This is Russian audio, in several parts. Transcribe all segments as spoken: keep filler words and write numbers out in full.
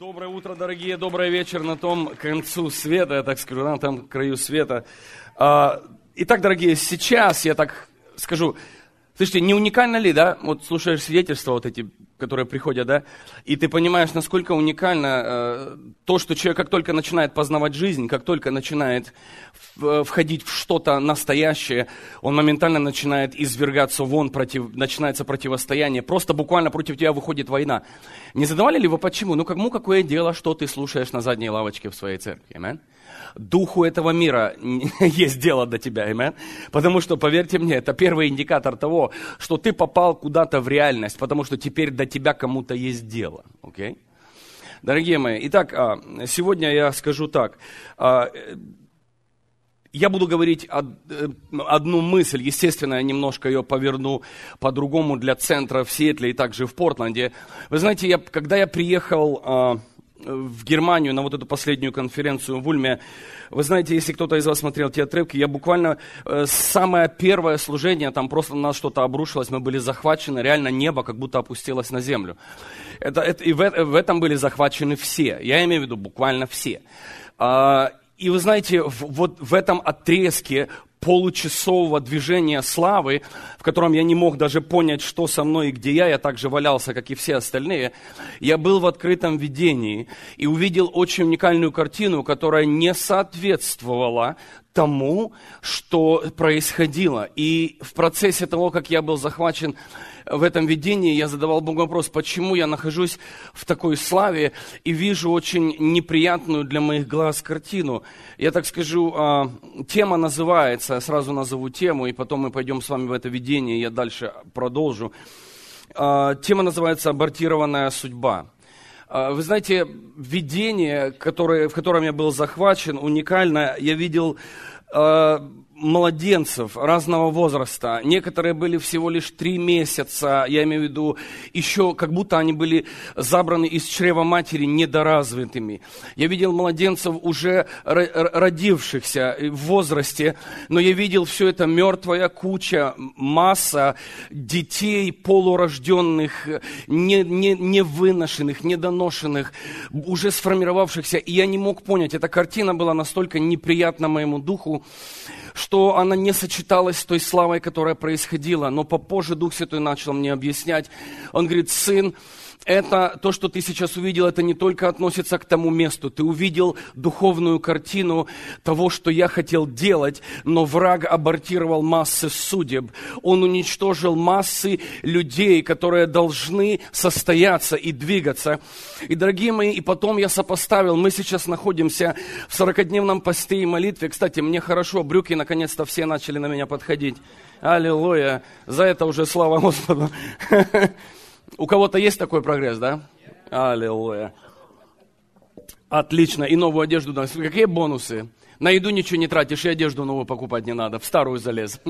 Доброе утро, дорогие, добрый вечер на том концу света, я так скажу, на том краю света. Итак, дорогие, сейчас я так скажу, слушайте, не уникально ли, да, вот слушаешь свидетельства вот эти, которые приходят, да, и ты понимаешь, насколько уникально э, то, что человек как только начинает познавать жизнь, как только начинает в, входить в что-то настоящее, он моментально начинает извергаться вон, против, начинается противостояние, просто буквально против тебя выходит война. Не задавали ли вы почему? Ну, кому какое дело, что ты слушаешь на задней лавочке в своей церкви, аминь? Духу этого мира есть дело до тебя, аминь. Потому что, поверьте мне, это первый индикатор того, что ты попал куда-то в реальность, потому что теперь до тебя кому-то есть дело. Okay? Дорогие мои, итак, сегодня я скажу так. Я буду говорить одну мысль, естественно, я немножко ее поверну по-другому для центра в Сиэтле и также в Портленде. Вы знаете, я, когда я приехал в Германию на вот эту последнюю конференцию в Ульме, вы знаете, если кто-то из вас смотрел те отрывки, я буквально, э, самое первое служение, там просто на нас что-то обрушилось, мы были захвачены, реально небо как будто опустилось на землю. Это, это, и в, в этом были захвачены все, я имею в виду буквально все. А, и вы знаете, в, вот в этом отрезке получасового движения славы, в котором я не мог даже понять, что со мной и где я, я так же валялся, как и все остальные, я был в открытом видении и увидел очень уникальную картину, которая не соответствовала тому, что происходило. И в процессе того, как я был захвачен в этом видении, я задавал Богу вопрос, почему я нахожусь в такой славе и вижу очень неприятную для моих глаз картину. Я так скажу, тема называется, я сразу назову тему, и потом мы пойдем с вами в это видение, и я дальше продолжу. Тема называется «Абортированная судьба». Вы знаете, видение, которое, в котором я был захвачен, уникально. Я видел э, младенцев разного возраста. Некоторые были всего лишь три месяца, я имею в виду, еще как будто они были забраны из чрева матери недоразвитыми. Я видел младенцев, уже родившихся в возрасте, но я видел все это мертвая куча, масса детей полурожденных, не, не, не выношенных, недоношенных, уже сформировавшихся. И я не мог понять, эта картина была настолько неприятна моему духу, что она не сочеталась с той славой, которая происходила. Но попозже Дух Святой начал мне объяснять. Он говорит: сын, это то, что ты сейчас увидел, это не только относится к тому месту. Ты увидел духовную картину того, что я хотел делать, но враг абортировал массы судеб. Он уничтожил массы людей, которые должны состояться и двигаться. И, дорогие мои, и потом я сопоставил, мы сейчас находимся в сорокадневном посте и молитве. Кстати, мне хорошо, брюки наконец-то все начали на меня подходить. Аллилуйя, за это уже слава Господу. У кого-то есть такой прогресс, да? Аллилуйя. Отлично. И новую одежду. Какие бонусы? На еду ничего не тратишь, и одежду новую покупать не надо. В старую залез.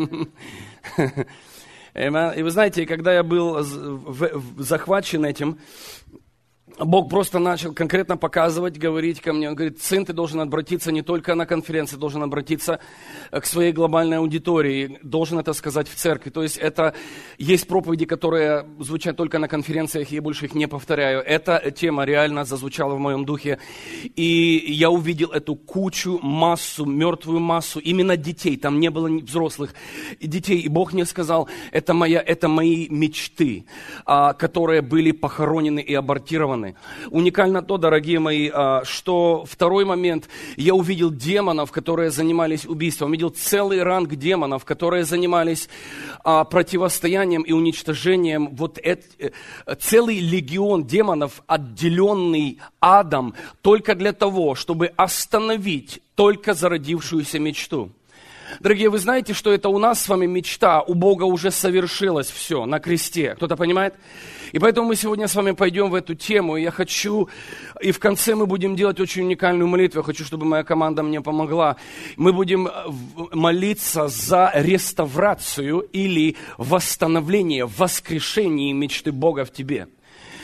И вы знаете, когда я был захвачен этим, Бог просто начал конкретно показывать, говорить ко мне. Он говорит: сын, ты должен обратиться не только на конференции, должен обратиться к своей глобальной аудитории, должен это сказать в церкви. То есть это есть проповеди, которые звучат только на конференциях, я больше их не повторяю. Эта тема реально зазвучала в моем духе. И я увидел эту кучу, массу, мертвую массу, именно детей, там не было взрослых детей. И Бог мне сказал: это, моя, это мои мечты, которые были похоронены и абортированы. Уникально то, дорогие мои, что второй момент, я увидел демонов, которые занимались убийством, увидел целый ранг демонов, которые занимались противостоянием и уничтожением, вот это, целый легион демонов, отделенный адом, только для того, чтобы остановить только зародившуюся мечту. Дорогие, вы знаете, что это у нас с вами мечта, у Бога уже совершилось все на кресте. Кто-то понимает? И поэтому мы сегодня с вами пойдем в эту тему. И я хочу, и в конце мы будем делать очень уникальную молитву. Я хочу, чтобы моя команда мне помогла. Мы будем молиться за реставрацию или восстановление, воскрешение мечты Бога в тебе.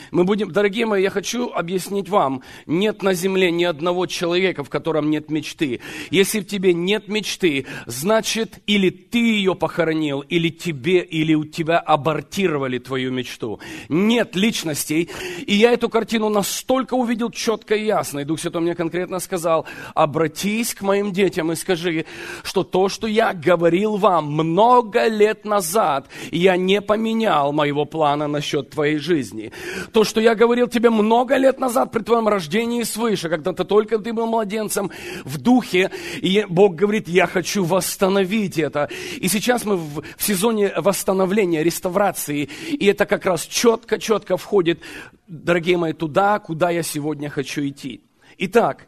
Мы будем, дорогие мои, я хочу объяснить вам, нет на земле ни одного человека, в котором нет мечты. Если в тебе нет мечты, значит, или ты ее похоронил, или тебе, или у тебя абортировали твою мечту. Нет личностей. И я эту картину настолько увидел четко и ясно. И Дух Святой мне конкретно сказал: обратись к моим детям и скажи, что то, что я говорил вам много лет назад, я не поменял моего плана насчет твоей жизни. То, что я говорил тебе много лет назад при твоем рождении свыше, когда ты только ты был младенцем в духе, и Бог говорит: я хочу восстановить это. И сейчас мы в, в сезоне восстановления, реставрации, и это как раз четко-четко входит, дорогие мои, туда, куда я сегодня хочу идти. Итак,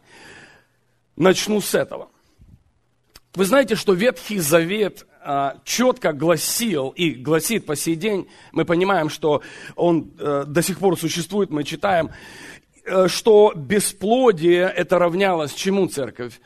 начну с этого. Вы знаете, что Ветхий Завет а, четко гласил и гласит по сей день, мы понимаем, что он а, до сих пор существует, мы читаем, а, что бесплодие это равнялось чему, церковь?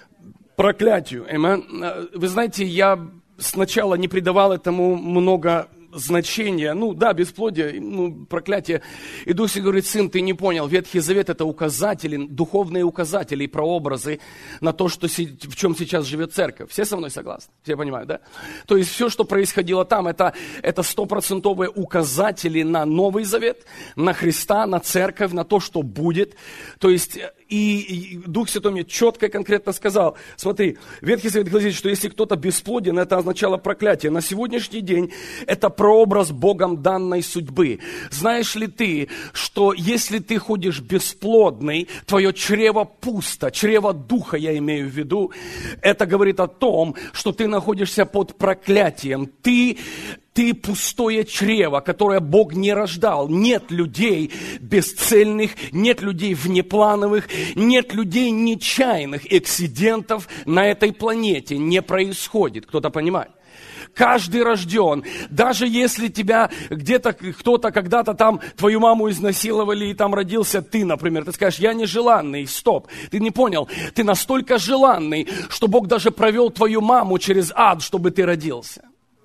Проклятию. Amen. Вы знаете, я сначала не придавал этому много значения. Ну да, бесплодие, ну, проклятие. И Дух Святой говорит: сын, ты не понял. Ветхий Завет это указатели, духовные указатели и прообразы на то, что, в чем сейчас живет церковь. Все со мной согласны? Все понимают, да? То есть все, что происходило там, это, это стопроцентовые указатели на Новый Завет, на Христа, на церковь, на то, что будет. То есть и, и Дух Святой мне четко и конкретно сказал: смотри, Ветхий Завет гласит, что если кто-то бесплоден, это означало проклятие. На сегодняшний день это прообраз Богом данной судьбы. Знаешь ли ты, что если ты ходишь бесплодный, твое чрево пусто, чрево духа я имею в виду, это говорит о том, что ты находишься под проклятием. Ты... Ты пустое чрево, которое Бог не рождал. Нет людей бесцельных, нет людей внеплановых, нет людей нечаянных. Эксцидентов на этой планете не происходит. Кто-то понимает? Каждый рожден, даже если тебя где-то кто-то когда-то там, твою маму изнасиловали, и там родился ты, например, ты скажешь: я нежеланный, стоп, ты не понял, ты настолько желанный, что Бог даже провел твою маму через ад, чтобы ты родился.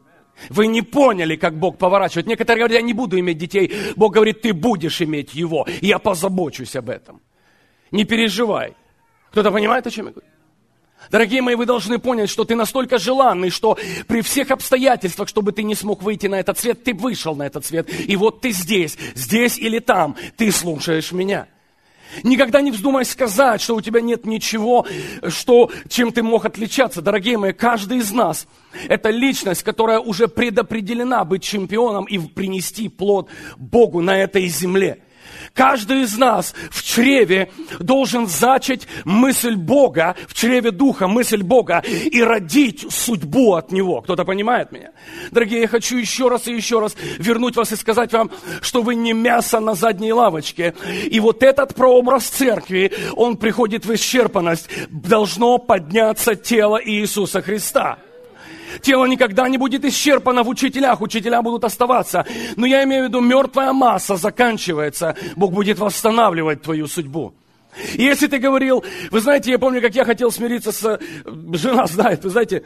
Вы не поняли, как Бог поворачивает. Некоторые говорят: я не буду иметь детей. Бог говорит: ты будешь иметь его, и я позабочусь об этом. Не переживай. Кто-то понимает, о чем я говорю? Дорогие мои, вы должны понять, что ты настолько желанный, что при всех обстоятельствах, чтобы ты не смог выйти на этот свет, ты вышел на этот свет. И вот ты здесь, здесь или там, ты слушаешь меня. Никогда не вздумай сказать, что у тебя нет ничего, что, чем ты мог отличаться. Дорогие мои, каждый из нас – это личность, которая уже предопределена быть чемпионом и принести плод Богу на этой земле. Каждый из нас в чреве должен зачать мысль Бога, в чреве Духа мысль Бога и родить судьбу от Него. Кто-то понимает меня? Дорогие, я хочу еще раз и еще раз вернуть вас и сказать вам, что вы не мясо на задней лавочке. И вот этот прообраз церкви, он приходит в исчерпанность. Должно подняться тело Иисуса Христа. Тело никогда не будет исчерпано в учителях, учителя будут оставаться. Но я имею в виду, мертвая масса заканчивается, Бог будет восстанавливать твою судьбу. И если ты говорил, вы знаете, я помню, как я хотел смириться с... Жена знает, вы знаете,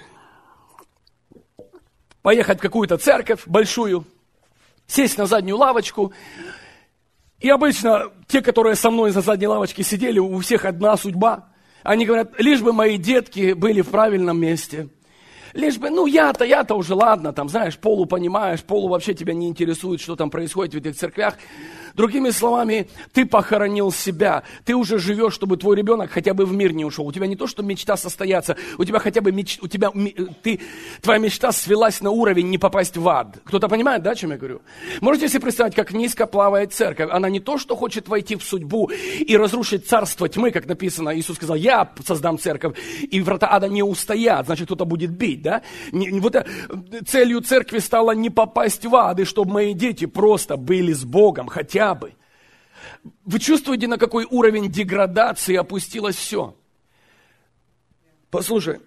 поехать в какую-то церковь большую, сесть на заднюю лавочку. И обычно те, которые со мной за задней лавочке сидели, у всех одна судьба. Они говорят: лишь бы мои детки были в правильном месте. Лишь бы, ну я-то, я-то уже, ладно, там, знаешь, полу понимаешь, полу вообще тебя не интересует, что там происходит в этих церквях. Другими словами, ты похоронил себя, ты уже живешь, чтобы твой ребенок хотя бы в мир не ушел. У тебя не то, что мечта состояться, у тебя хотя бы меч... у тебя, ты, твоя мечта свелась на уровень не попасть в ад. Кто-то понимает, да, о чем я говорю? Можете себе представить, как низко плавает церковь? Она не то, что хочет войти в судьбу и разрушить царство тьмы, как написано, Иисус сказал: я создам церковь, и врата ада не устоят, значит, кто-то будет бить, да? Не, вот целью церкви стало не попасть в ад, и чтобы мои дети просто были с Богом, хотя бы. Вы чувствуете, на какой уровень деградации опустилось все? Послушай,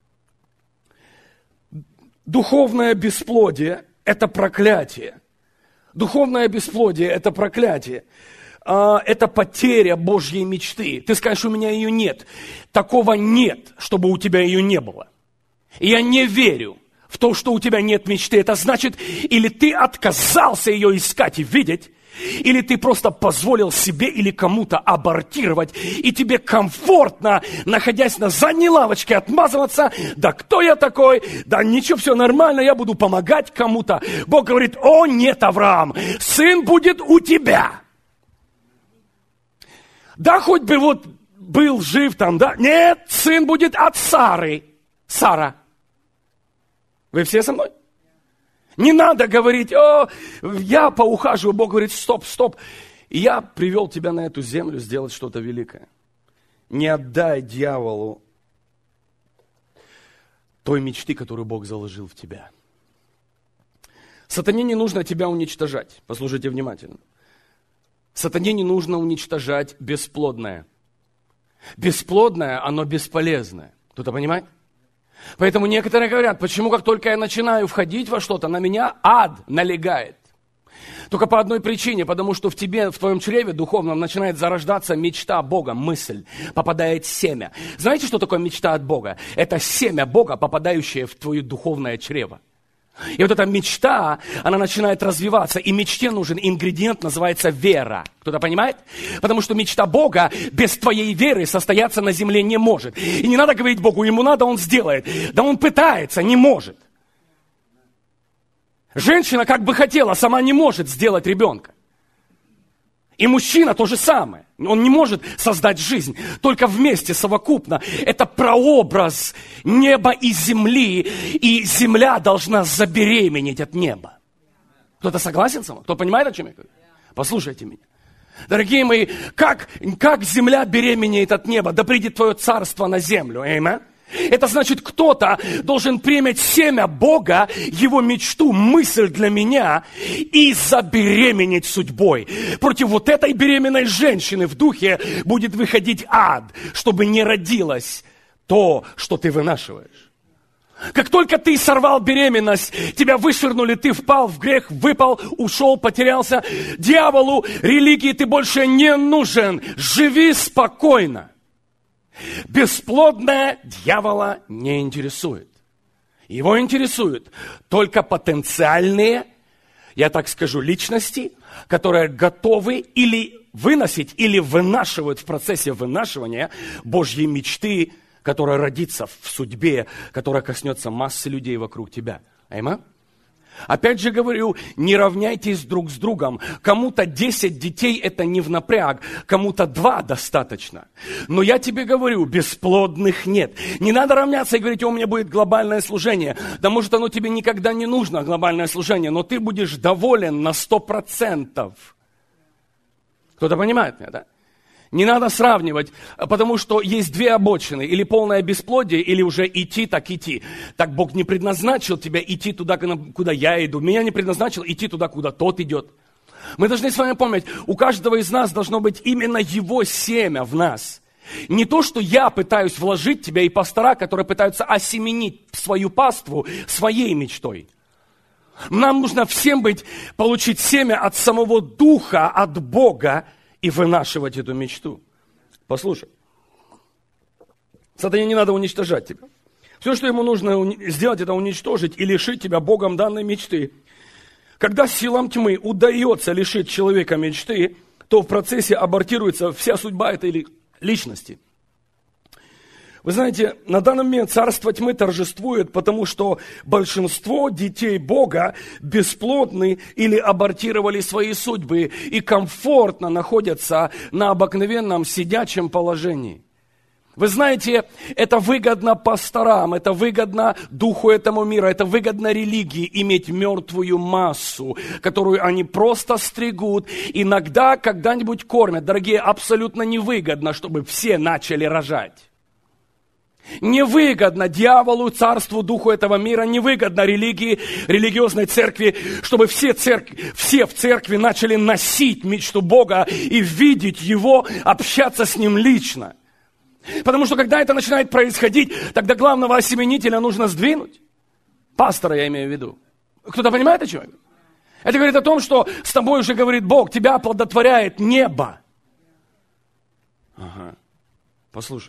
духовное бесплодие – это проклятие. Духовное бесплодие – это проклятие. Это потеря Божьей мечты. Ты скажешь: у меня ее нет. Такого нет, чтобы у тебя ее не было. И я не верю в то, что у тебя нет мечты. Это значит, или ты отказался ее искать и видеть, Или ты просто позволил себе или кому-то абортировать, и тебе комфортно, находясь на задней лавочке, отмазываться, да кто я такой, да ничего, все нормально, я буду помогать кому-то. Бог говорит, о нет, Авраам, сын будет у тебя. Да хоть бы вот был жив там, да, нет, сын будет от Сары. Сара. Вы все со мной? Не надо говорить, о, я поухаживаю. Бог говорит, стоп, стоп. Я привел тебя на эту землю сделать что-то великое. Не отдай дьяволу той мечты, которую Бог заложил в тебя. Сатане не нужно тебя уничтожать. Послушайте внимательно. Сатане не нужно уничтожать бесплодное. Бесплодное, оно бесполезное. Кто-то понимает? Поэтому некоторые говорят, почему как только я начинаю входить во что-то, на меня ад налегает. Только по одной причине, потому что в тебе, в твоем чреве духовном начинает зарождаться мечта Бога, мысль, попадает семя. Знаете, что такое мечта от Бога? Это семя Бога, попадающее в твое духовное чрево. И вот эта мечта, она начинает развиваться, и мечте нужен ингредиент, называется вера. Кто-то понимает? Потому что мечта Бога без твоей веры состояться на земле не может. И не надо говорить Богу, ему надо, он сделает. Да он пытается, не может. Женщина как бы хотела, сама не может сделать ребенка. И мужчина то же самое. Он не может создать жизнь, только вместе, совокупно. Это прообраз неба и земли, и земля должна забеременеть от неба. Кто-то согласен со мной? Кто понимает, о чем я говорю? Послушайте меня. Дорогие мои, как, как земля беременеет от неба? Да придет твое царство на землю. Аминь. Это значит, кто-то должен принять семя Бога, его мечту, мысль для меня и забеременеть судьбой. Против вот этой беременной женщины в духе будет выходить ад, чтобы не родилось то, что ты вынашиваешь. Как только ты сорвал беременность, тебя вышвырнули, ты впал в грех, выпал, ушел, потерялся. Дьяволу, религии ты больше не нужен. Живи спокойно. Бесплодное дьявола не интересует. Его интересуют только потенциальные, я так скажу, личности, которые готовы или выносить, или вынашивают в процессе вынашивания Божьи мечты, которая родится в судьбе, которая коснется массы людей вокруг тебя. Аминь. Опять же говорю, не равняйтесь друг с другом. Кому-то десять детей это не в напряг, кому-то два достаточно. Но я тебе говорю, бесплодных нет. Не надо равняться и говорить, у меня будет глобальное служение. Да может оно тебе никогда не нужно, глобальное служение, но ты будешь доволен на сто процентов. Кто-то понимает меня, да? Не надо сравнивать, потому что есть две обочины. Или полное бесплодие, или уже идти, так идти. Так Бог не предназначил тебя идти туда, куда я иду. Меня не предназначил идти туда, куда тот идет. Мы должны с вами помнить, у каждого из нас должно быть именно его семя в нас. Не то, что я пытаюсь вложить тебя, и пастора, которые пытаются осеменить свою паству своей мечтой. Нам нужно всем быть, получить семя от самого Духа, от Бога, и вынашивать эту мечту. Послушай. Сатане не надо уничтожать тебя. Все, что ему нужно сделать, это уничтожить и лишить тебя Богом данной мечты. Когда силам тьмы удается лишить человека мечты, то в процессе абортируется вся судьба этой личности. Вы знаете, на данный момент царство тьмы торжествует, потому что большинство детей Бога бесплодны или абортировали свои судьбы и комфортно находятся на обыкновенном сидячем положении. Вы знаете, это выгодно пасторам, это выгодно духу этому мира, это выгодно религии иметь мертвую массу, которую они просто стригут, иногда когда-нибудь кормят. Дорогие, абсолютно невыгодно, чтобы все начали рожать. Невыгодно дьяволу, царству, духу этого мира, невыгодно религии, религиозной церкви, чтобы все, церкви, все в церкви начали носить мечту Бога и видеть Его, общаться с Ним лично. Потому что когда это начинает происходить, тогда главного осеменителя нужно сдвинуть. Пастора я имею в виду. Кто-то понимает, о чем я говорю? Это говорит о том, что с тобой уже говорит Бог, тебя оплодотворяет небо. Ага, послушай.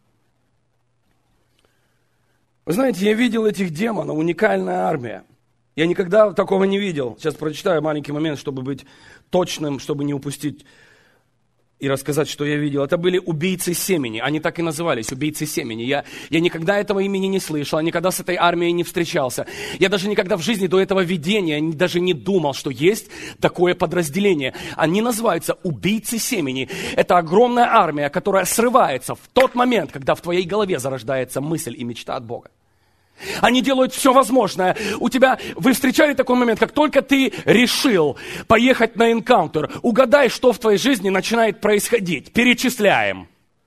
Вы знаете, я видел этих демонов, уникальная армия. Я никогда такого не видел. Сейчас прочитаю маленький момент, чтобы быть точным, чтобы не упустить и рассказать, что я видел. Это были убийцы семени. Они так и назывались, убийцы семени. Я, я никогда этого имени не слышал, я никогда с этой армией не встречался. Я даже никогда в жизни до этого видения даже не думал, что есть такое подразделение. Они называются убийцы семени. Это огромная армия, которая срывается в тот момент, когда в твоей голове зарождается мысль и мечта от Бога. Они делают все возможное. У тебя, вы встречали такой момент, как только ты решил поехать на энкаунтер, угадай, что в твоей жизни начинает происходить. Перечисляем.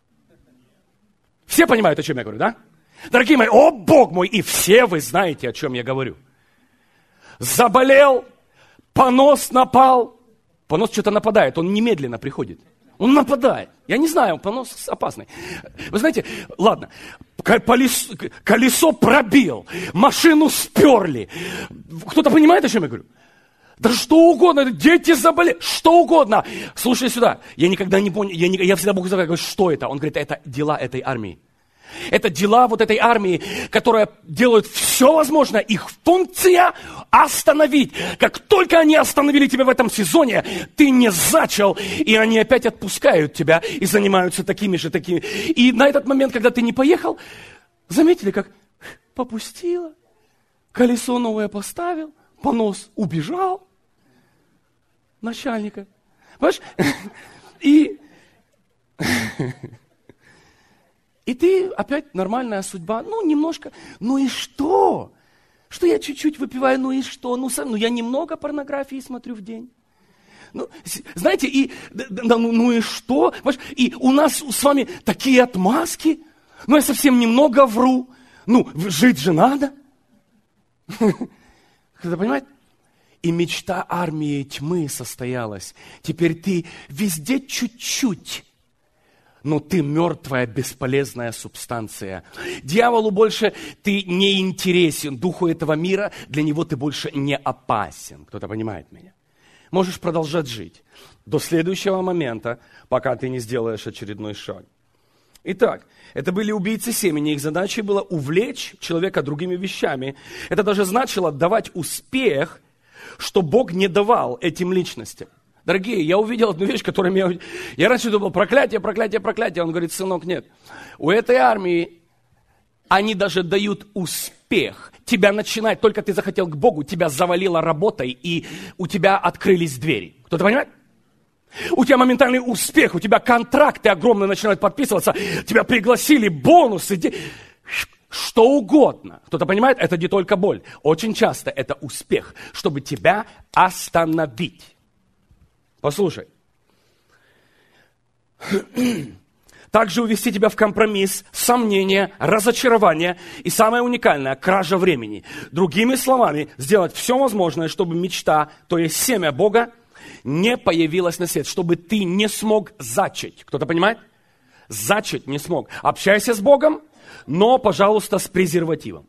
Все понимают, о чем я говорю, да? Дорогие мои, о Бог мой, и все вы знаете, о чем я говорю. Заболел, понос напал. Понос что-то нападает, он немедленно приходит. Он нападает. Я не знаю, понос опасный. Вы знаете, ладно, колесо, колесо пробил, машину сперли. Кто-то понимает, о чем я говорю? Да что угодно, дети заболели, что угодно. Слушай сюда, я никогда не понял, я, не, я всегда Богу говорю, что это? Он говорит, это дела этой армии. Это дела вот этой армии, которая делает все возможное. Их функция остановить. Как только они остановили тебя в этом сезоне, ты не зачал, и они опять отпускают тебя и занимаются такими же такими. И на этот момент, когда ты не поехал, заметили, как попустило, колесо новое поставил, понос убежал начальника. Понимаешь? И... И ты опять нормальная судьба, ну, немножко, ну и что? Что я чуть-чуть выпиваю, ну и что? Ну, сам, ну я немного порнографии смотрю в день. Ну, знаете, и, да, ну, ну и что? И у нас с вами такие отмазки, ну я совсем немного вру, ну, жить же надо. Кто-то понимает? И мечта армии тьмы состоялась. Теперь ты везде чуть-чуть. Но ты мертвая, бесполезная субстанция. Дьяволу больше ты не интересен. Духу этого мира, для него ты больше не опасен. Кто-то понимает меня? Можешь продолжать жить до следующего момента, пока ты не сделаешь очередной шаг. Итак, это были убийцы семени. Их задачей было увлечь человека другими вещами. Это даже значило давать успех, что Бог не давал этим личностям. Дорогие, я увидел одну вещь, которая меня... Я раньше думал, проклятие, проклятие, проклятие. Он говорит, сынок, нет. У этой армии они даже дают успех. Тебя начинает, только ты захотел к Богу, тебя завалило работой, и у тебя открылись двери. Кто-то понимает? У тебя моментальный успех, у тебя контракты огромные начинают подписываться, тебя пригласили, бонусы, де... что угодно. Кто-то понимает? Это не только боль. Очень часто это успех, чтобы тебя остановить. Послушай, также увести тебя в компромисс, сомнение, разочарование и самое уникальное – кража времени. Другими словами, сделать все возможное, чтобы мечта, то есть семя Бога, не появилась на свет, чтобы ты не смог зачать. Кто-то понимает? Зачать не смог. Общайся с Богом, но, пожалуйста, с презервативом.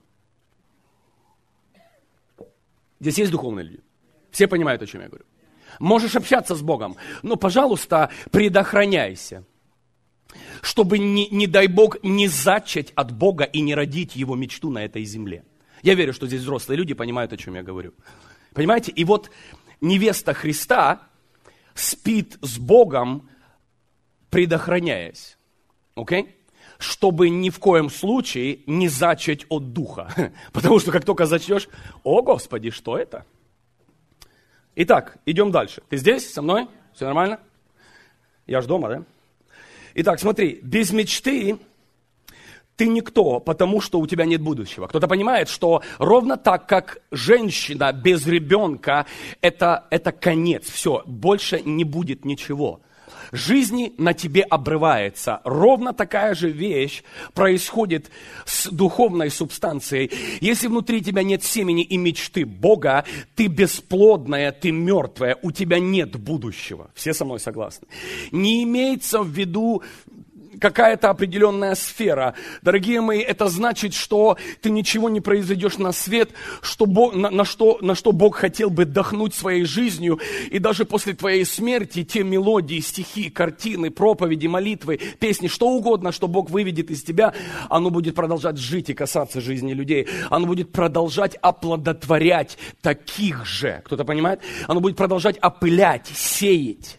Здесь есть духовные люди. Все понимают, о чем я говорю. Можешь общаться с Богом, но, пожалуйста, предохраняйся, чтобы, не, не дай Бог, не зачать от Бога и не родить Его мечту на этой земле. Я верю, что здесь взрослые люди понимают, о чем я говорю. Понимаете? И вот невеста Христа спит с Богом, предохраняясь. Окей? Чтобы ни в коем случае не зачать от Духа. Потому что как только зачнешь, о Господи, что это? Итак, идем дальше. Ты здесь со мной? Все нормально? Я ж дома, да? Итак, смотри, без мечты ты никто, потому что у тебя нет будущего. Кто-то понимает, что ровно так, как женщина без ребенка, это, это конец, все, больше не будет ничего. Жизни на тебе обрывается. Ровно такая же вещь происходит с духовной субстанцией. Если внутри тебя нет семени и мечты Бога, ты бесплодная, ты мертвая, у тебя нет будущего. Все со мной согласны? Не имеется в виду какая-то определенная сфера. Дорогие мои, это значит, что ты ничего не произведешь на свет, что Бог, на, на, что, на что Бог хотел бы дохнуть своей жизнью. И даже после твоей смерти те мелодии, стихи, картины, проповеди, молитвы, песни, что угодно, что Бог выведет из тебя, оно будет продолжать жить и касаться жизни людей. Оно будет продолжать оплодотворять таких же. Кто-то понимает? Оно будет продолжать опылять, сеять.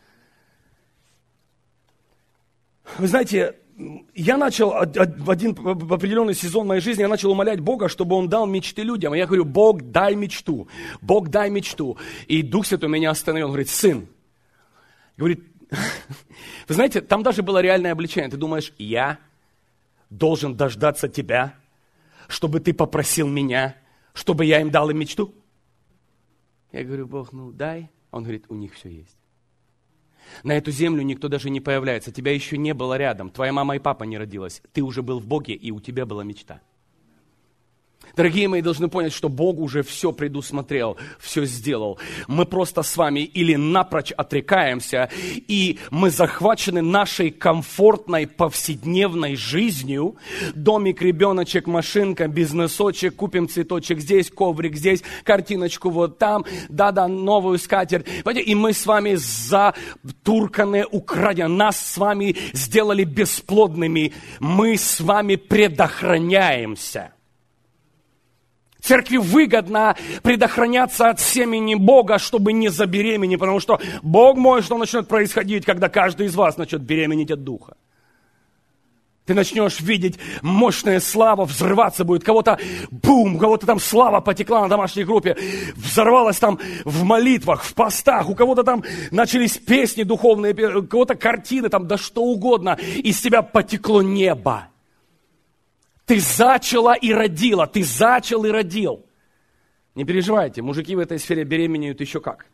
Вы знаете, я начал в один в определенный сезон моей жизни, я начал умолять Бога, чтобы Он дал мечты людям. И я говорю: Бог, дай мечту, Бог, дай мечту. И Дух Святой меня остановил, Он говорит: сын, говорит, вы знаете, там даже было реальное обличение. Ты думаешь, я должен дождаться тебя, чтобы ты попросил меня, чтобы я им дал им мечту? Я говорю: Бог, ну дай. Он говорит: у них все есть. На эту землю никто даже не появляется. Тебя еще не было рядом. Твоя мама и папа не родилась. Ты уже был в Боге, и у тебя была мечта. Дорогие мои, должны понять, что Бог уже все предусмотрел, все сделал. Мы просто с вами или напрочь отрекаемся, и мы захвачены нашей комфортной повседневной жизнью. Домик, ребеночек, машинка, бизнесочек, купим цветочек здесь, коврик здесь, картиночку вот там, да-да, новую скатерть. И мы с вами затурканы, украдены. Нас с вами сделали бесплодными. Мы с вами предохраняемся. Церкви выгодно предохраняться от семени Бога, чтобы не забеременеть, потому что Бог мой, что начнет происходить, когда каждый из вас начнет беременеть от Духа. Ты начнешь видеть мощная слава, взрываться будет. Кого-то бум, у кого-то там слава потекла на домашней группе, взорвалась там в молитвах, в постах, у кого-то там начались песни духовные, у кого-то картины, там, да что угодно. Из тебя потекло небо. Ты зачала и родила, ты зачал и родил. Не переживайте, мужики в этой сфере беременеют еще как.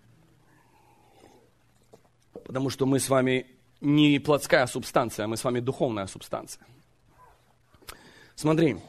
Потому что мы с вами не плотская субстанция, мы с вами духовная субстанция. Смотри.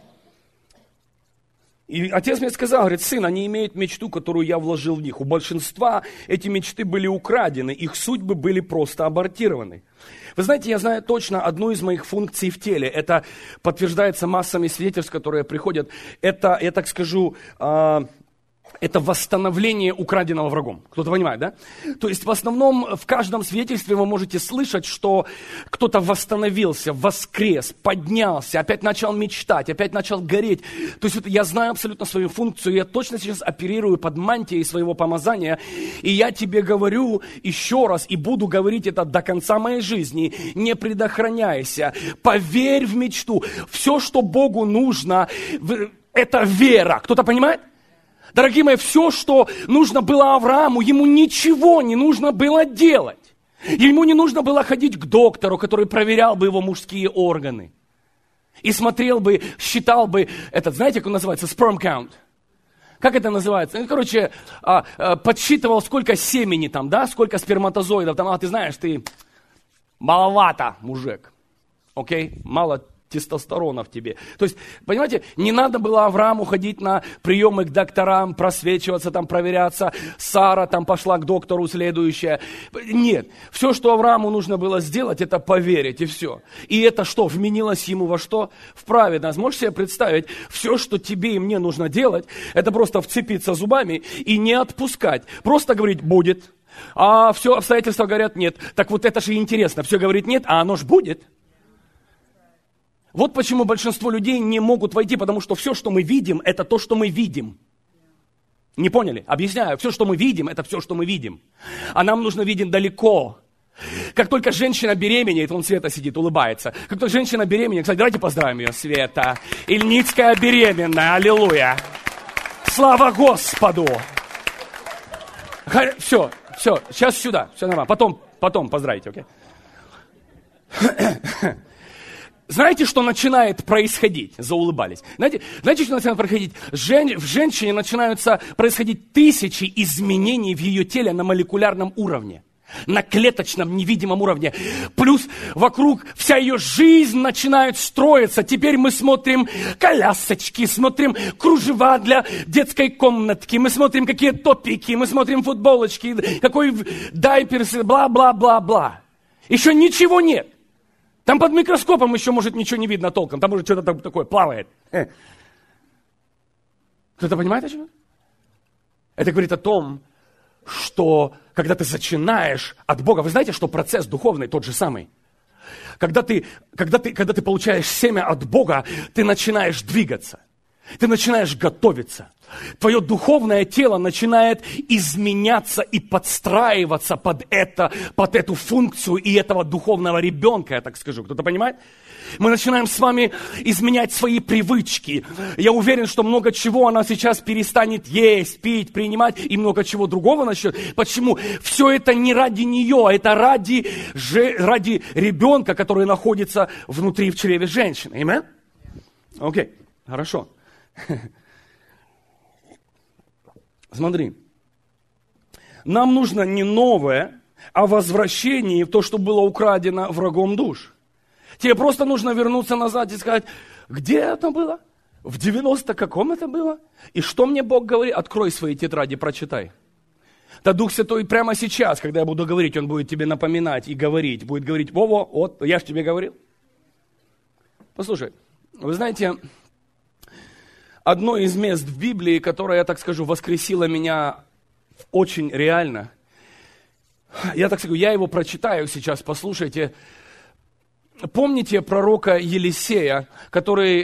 И отец мне сказал, говорит: сын, они имеют мечту, которую я вложил в них. У большинства эти мечты были украдены, их судьбы были просто абортированы. Вы знаете, я знаю точно одну из моих функций в теле. Это подтверждается массами свидетельств, которые приходят. Это, я так скажу, э, это восстановление украденного врагом. Кто-то понимает, да? То есть в основном в каждом свидетельстве вы можете слышать, что кто-то восстановился, воскрес, поднялся, опять начал мечтать, опять начал гореть. То есть вот я знаю абсолютно свою функцию, я точно сейчас оперирую под мантией своего помазания, и я тебе говорю еще раз, и буду говорить это до конца моей жизни: не предохраняйся, поверь в мечту. Все, что Богу нужно, это вера. Кто-то понимает? Дорогие мои, все, что нужно было Аврааму, ему ничего не нужно было делать. Ему не нужно было ходить к доктору, который проверял бы его мужские органы. И смотрел бы, считал бы, этот, знаете, как он называется, sperm count. Как это называется? Ну, короче, подсчитывал, сколько семени там, да, сколько сперматозоидов там. А ты знаешь, ты маловато, мужик. Окей? Мало тестостерона в тебе. То есть, понимаете, не надо было Аврааму ходить на приемы к докторам, просвечиваться, там, проверяться. Сара там пошла к доктору следующая. Нет. Все, что Аврааму нужно было сделать, это поверить, и все. И это что? Вменилось ему во что? В праведность. Можешь себе представить, все, что тебе и мне нужно делать, это просто вцепиться зубами и не отпускать. Просто говорить: будет. А все обстоятельства говорят: нет. Так вот это же интересно. Все говорит: нет, а оно ж будет. Вот почему большинство людей не могут войти, потому что все, что мы видим, это то, что мы видим. Не поняли? Объясняю. Все, что мы видим, это все, что мы видим. А нам нужно видеть далеко. Как только женщина беременеет, вон Света сидит, улыбается. Как только женщина беременеет, кстати, давайте поздравим ее, Света. Ильницкая беременная, аллилуйя. Слава Господу. Все, все, сейчас сюда, все нормально. Потом, потом поздравите, окей? Знаете, что начинает происходить? Заулыбались. Знаете, знаете, что начинает происходить? Жен, в женщине начинаются происходить тысячи изменений в ее теле на молекулярном уровне. На клеточном невидимом уровне. Плюс вокруг вся ее жизнь начинает строиться. Теперь мы смотрим колясочки, смотрим кружева для детской комнатки, мы смотрим какие топики, мы смотрим футболочки, какой дайпер, бла-бла-бла-бла. Еще ничего нет. Там под микроскопом еще, может, ничего не видно толком. Там, может, что-то там такое плавает. Кто-то понимает, о чем? Это говорит о том, что когда ты начинаешь от Бога, вы знаете, что процесс духовный тот же самый. Когда ты, когда ты, когда ты получаешь семя от Бога, ты начинаешь двигаться. Ты начинаешь готовиться. Твое духовное тело начинает изменяться и подстраиваться под, это, под эту функцию и этого духовного ребенка, я так скажу. Кто-то понимает? Мы начинаем с вами изменять свои привычки. Я уверен, что много чего она сейчас перестанет есть, пить, принимать, и много чего другого начнет. Почему? Все это не ради нее, это ради, же, ради ребенка, который находится внутри в чреве женщины. Аминь? Окей, хорошо. Смотри, нам нужно не новое, а возвращение в то, что было украдено врагом душ. Тебе просто нужно вернуться назад и сказать, где это было? В девяносто каком это было? И что мне Бог говорит? Открой свои тетради, прочитай. Да Дух Святой прямо сейчас, когда я буду говорить, Он будет тебе напоминать и говорить. Будет говорить, во-во, вот, я же тебе говорил. Послушай, вы знаете, одно из мест в Библии, которое, я так скажу, воскресило меня очень реально. Я так скажу, я его прочитаю сейчас, послушайте. Помните пророка Елисея, который,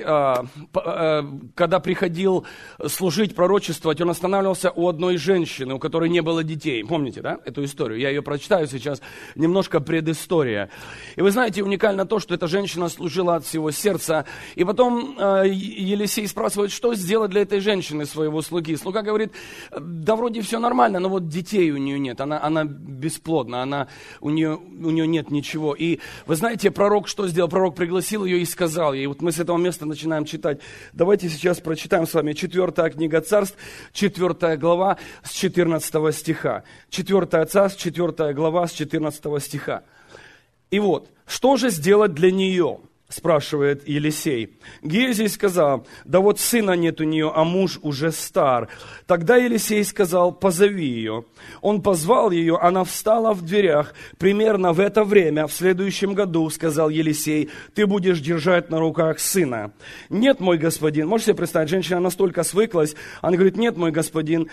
когда приходил служить, пророчествовать, он останавливался у одной женщины, у которой не было детей. Помните, да, эту историю? Я ее прочитаю сейчас, немножко предыстория. И вы знаете, уникально то, что эта женщина служила от всего сердца. И потом Елисей спрашивает, что сделать для этой женщины, своего слуги. Слуга говорит, да вроде все нормально, но вот детей у нее нет, она, она бесплодна, она, у, нее, у нее нет ничего. И вы знаете, пророк что сделал? Пророк пригласил ее и сказал ей. Вот мы с этого места начинаем читать. Давайте сейчас прочитаем с вами четвёртая книга Царств, четвёртая глава с четырнадцатого стиха. четвёртая Царств, четвёртая глава с четырнадцатого стиха. И вот, что же сделать для нее? Спрашивает Елисей. Гиези сказал, да вот сына нет у нее, а муж уже стар. Тогда Елисей сказал, позови ее. Он позвал ее, она встала в дверях. Примерно в это время, в следующем году, сказал Елисей, ты будешь держать на руках сына. Нет, мой господин. Можете себе представить, женщина настолько свыклась, она говорит, нет, мой господин.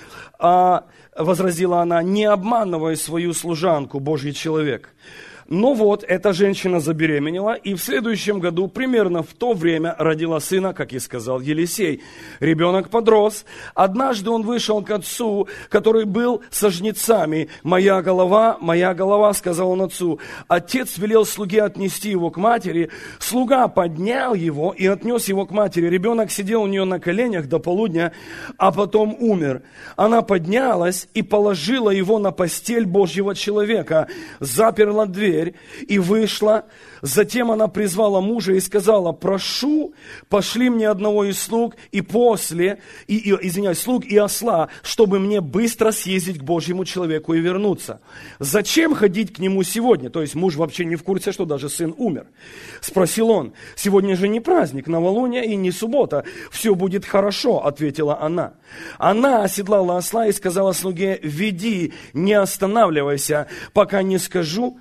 А возразила она, не обманывай свою служанку, Божий человек. Но вот эта женщина забеременела, и в следующем году, примерно в то время, родила сына, как и сказал Елисей. Ребенок подрос. Однажды он вышел к отцу, который был со жнецами. «Моя голова, моя голова», — сказал он отцу. Отец велел слуге отнести его к матери. Слуга поднял его и отнес его к матери. Ребенок сидел у нее на коленях до полудня, а потом умер. Она поднялась и положила его на постель Божьего человека, заперла дверь и вышла. Затем она призвала мужа и сказала, прошу, пошли мне одного из слуг и после, и, и, извиняюсь, слуг и осла, чтобы мне быстро съездить к Божьему человеку и вернуться. Зачем ходить к нему сегодня? То есть муж вообще не в курсе, что даже сын умер. Спросил он, сегодня же не праздник, новолуние и не суббота. Все будет хорошо, ответила она. Она оседлала осла и сказала слуге, веди, не останавливайся, пока не скажу.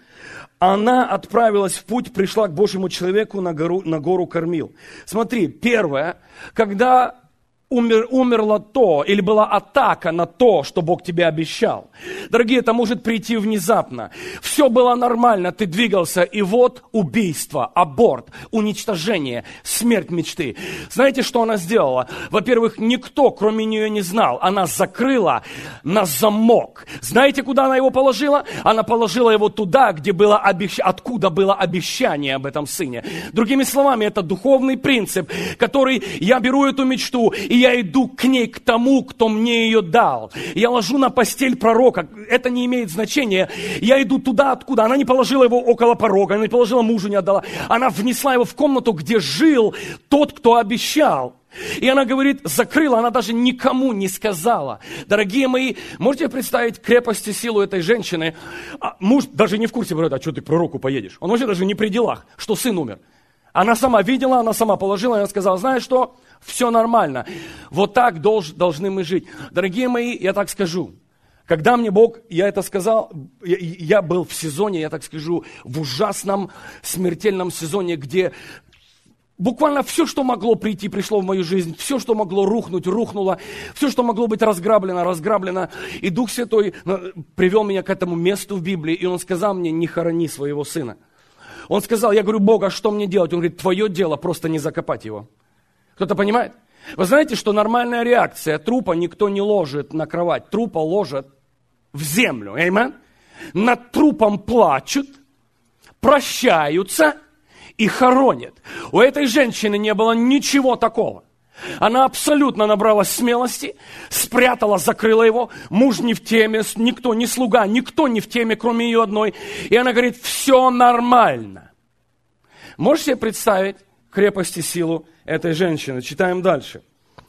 Она отправилась в путь, пришла к Божьему человеку на гору, на гору Кормил. Смотри, первое, когда умер, умерло то, или была атака на то, что Бог тебе обещал. Дорогие, это может прийти внезапно. Все было нормально, ты двигался, и вот убийство, аборт, уничтожение, смерть мечты. Знаете, что она сделала? Во-первых, никто, кроме нее, не знал. Она закрыла на замок. Знаете, куда она его положила? Она положила его туда, где было обещ... откуда было обещание об этом сыне. Другими словами, это духовный принцип, который я беру эту мечту, и я иду к ней, к тому, кто мне ее дал. Я ложу на постель пророка. Это не имеет значения. Я иду туда, откуда. Она не положила его около порога, она не положила мужу, не отдала. Она внесла его в комнату, где жил тот, кто обещал. И она говорит, закрыла, она даже никому не сказала. Дорогие мои, можете представить крепость и силу этой женщины? А муж даже не в курсе, говорит, а что ты к пророку поедешь? Он вообще даже не при делах, что сын умер. Она сама видела, она сама положила, она сказала, знаешь что, все нормально. Вот так долж, должны мы жить. Дорогие мои, я так скажу, Когда мне Бог, я это сказал, я, я был в сезоне, я так скажу, в ужасном смертельном сезоне, где буквально все, что могло прийти, пришло в мою жизнь, все, что могло рухнуть, рухнуло, все, что могло быть разграблено, разграблено. И Дух Святой привел меня к этому месту в Библии, и Он сказал мне: не хорони своего сына. Он сказал, я говорю: Бог, а что мне делать? Он говорит: твое дело просто не закопать его. Кто-то понимает? Вы знаете, что нормальная реакция трупа никто не ложит на кровать, трупа ложат в землю. Аминь. Над трупом плачут, прощаются и хоронят. У этой женщины не было ничего такого. Она абсолютно набралась смелости, спрятала, закрыла его. Муж не в теме, никто, ни слуга, никто не в теме, кроме ее одной. И она говорит: все нормально. Можете себе представить крепость и силу этой женщины? Читаем дальше.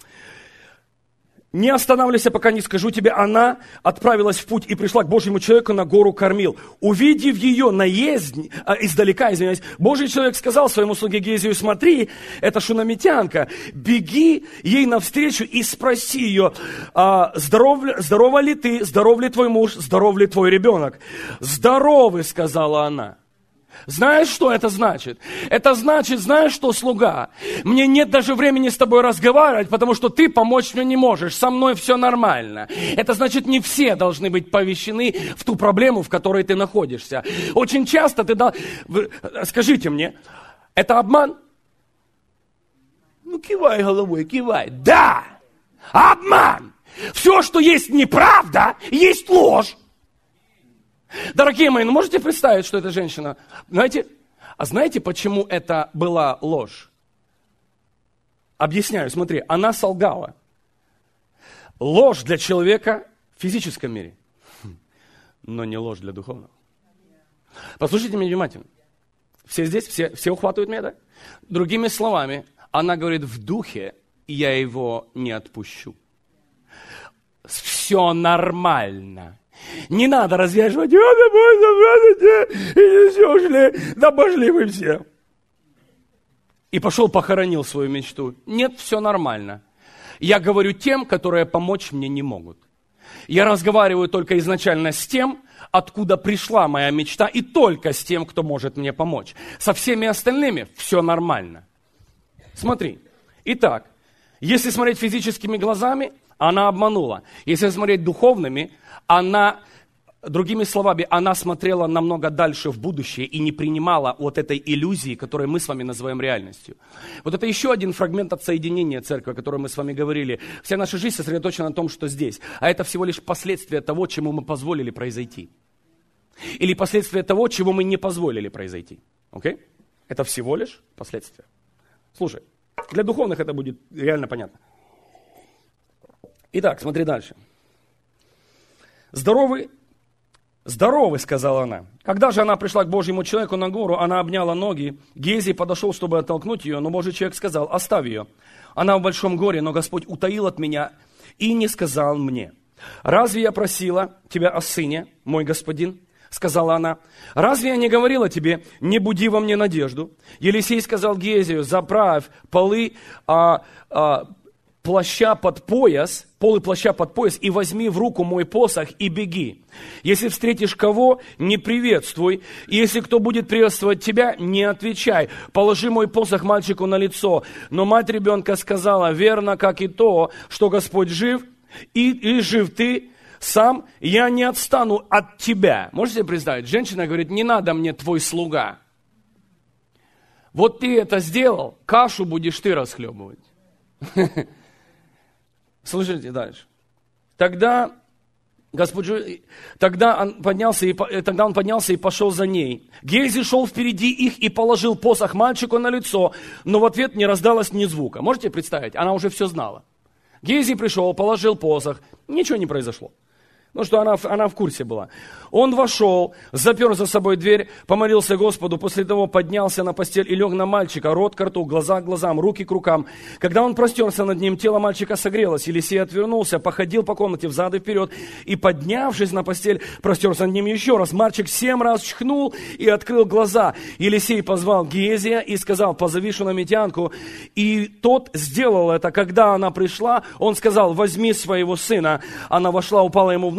Не останавливайся, пока не скажу тебе. Она отправилась в путь и пришла к Божьему человеку на гору Кормил. Увидев ее наездни, а, издалека, извиняюсь, Божий человек сказал своему слуге Гезию: смотри, это шунамитянка, беги ей навстречу и спроси ее: а, здоров, здорова ли ты, здоров ли твой муж, здоров ли твой ребенок? Здоровы, сказала она. Знаешь, что это значит? Это значит, знаешь что, слуга, мне нет даже времени с тобой разговаривать, потому что ты помочь мне не можешь, со мной все нормально. Это значит, не все должны быть повещены в ту проблему, в которой ты находишься. Очень часто ты... Да... Вы... Скажите мне, это обман? Ну, кивай головой, кивай. Да! Обман! Все, что есть неправда, есть ложь. Дорогие мои, ну можете представить, что эта женщина... Знаете, а знаете, почему это была ложь? Объясняю, смотри, она солгала. Ложь для человека в физическом мире, но не ложь для духовного. Послушайте меня внимательно. Все здесь, все, все ухватывают меня, да? Другими словами, она говорит: в духе я его не отпущу. Все нормально. Не надо развязывать, и все ушли, да пошли вы все. И пошел похоронил свою мечту. Нет, все нормально. Я говорю тем, которые помочь мне не могут. Я разговариваю только изначально с тем, откуда пришла моя мечта, и только с тем, кто может мне помочь. Со всеми остальными все нормально. Смотри, итак, если смотреть физическими глазами, она обманула. Если смотреть духовными, она, другими словами, она смотрела намного дальше в будущее и не принимала вот этой иллюзии, которую мы с вами называем реальностью. Вот это еще один фрагмент от соединения церкви, о котором мы с вами говорили. Вся наша жизнь сосредоточена на том, что здесь. А это всего лишь последствия того, чему мы позволили произойти. Или последствия того, чего мы не позволили произойти. Окей? Это всего лишь последствия. Слушай, для духовных это будет реально понятно. Итак, смотри дальше. Здоровый, здоровый, сказала она. Когда же она пришла к Божьему человеку на гору, она обняла ноги. Гезий подошел, чтобы оттолкнуть ее, но Божий человек сказал: оставь ее. Она в большом горе, но Господь утаил от меня и не сказал мне. Разве я просила тебя о сыне, мой господин? Сказала она. Разве я не говорила тебе: не буди во мне надежду? Елисей сказал Гезию: заправь полы а, а, плаща под пояс, полы плаща под пояс, и возьми в руку мой посох и беги. Если встретишь кого, не приветствуй, и если кто будет приветствовать тебя, не отвечай. Положи мой посох мальчику на лицо. Но мать ребенка сказала: верно, как и то, что Господь жив, и, и жив ты сам, я не отстану от тебя. Можете себе представить? Женщина говорит: не надо мне твой слуга. Вот ты это сделал, кашу будешь ты расхлебывать. Слушайте дальше. Тогда Господь, тогда он поднялся и, тогда он поднялся и пошел за ней. Гези шел впереди их и положил посох мальчику на лицо, но в ответ не раздалось ни звука. Можете представить? Она уже все знала. Гези пришел, положил посох, ничего не произошло. Ну что, она, она в курсе была. Он вошел, запер за собой дверь, помолился Господу, после того поднялся на постель и лег на мальчика, рот к рту, глаза к глазам, руки к рукам. Когда он простерся над ним, тело мальчика согрелось. Елисей отвернулся, походил по комнате взад и вперед, и, поднявшись на постель, простерся над ним еще раз. Мальчик семь раз чихнул и открыл глаза. Елисей позвал Гезия и сказал: позови шунамитянку. И тот сделал это. Когда она пришла, он сказал: возьми своего сына. Она вошла, упала ему в ноги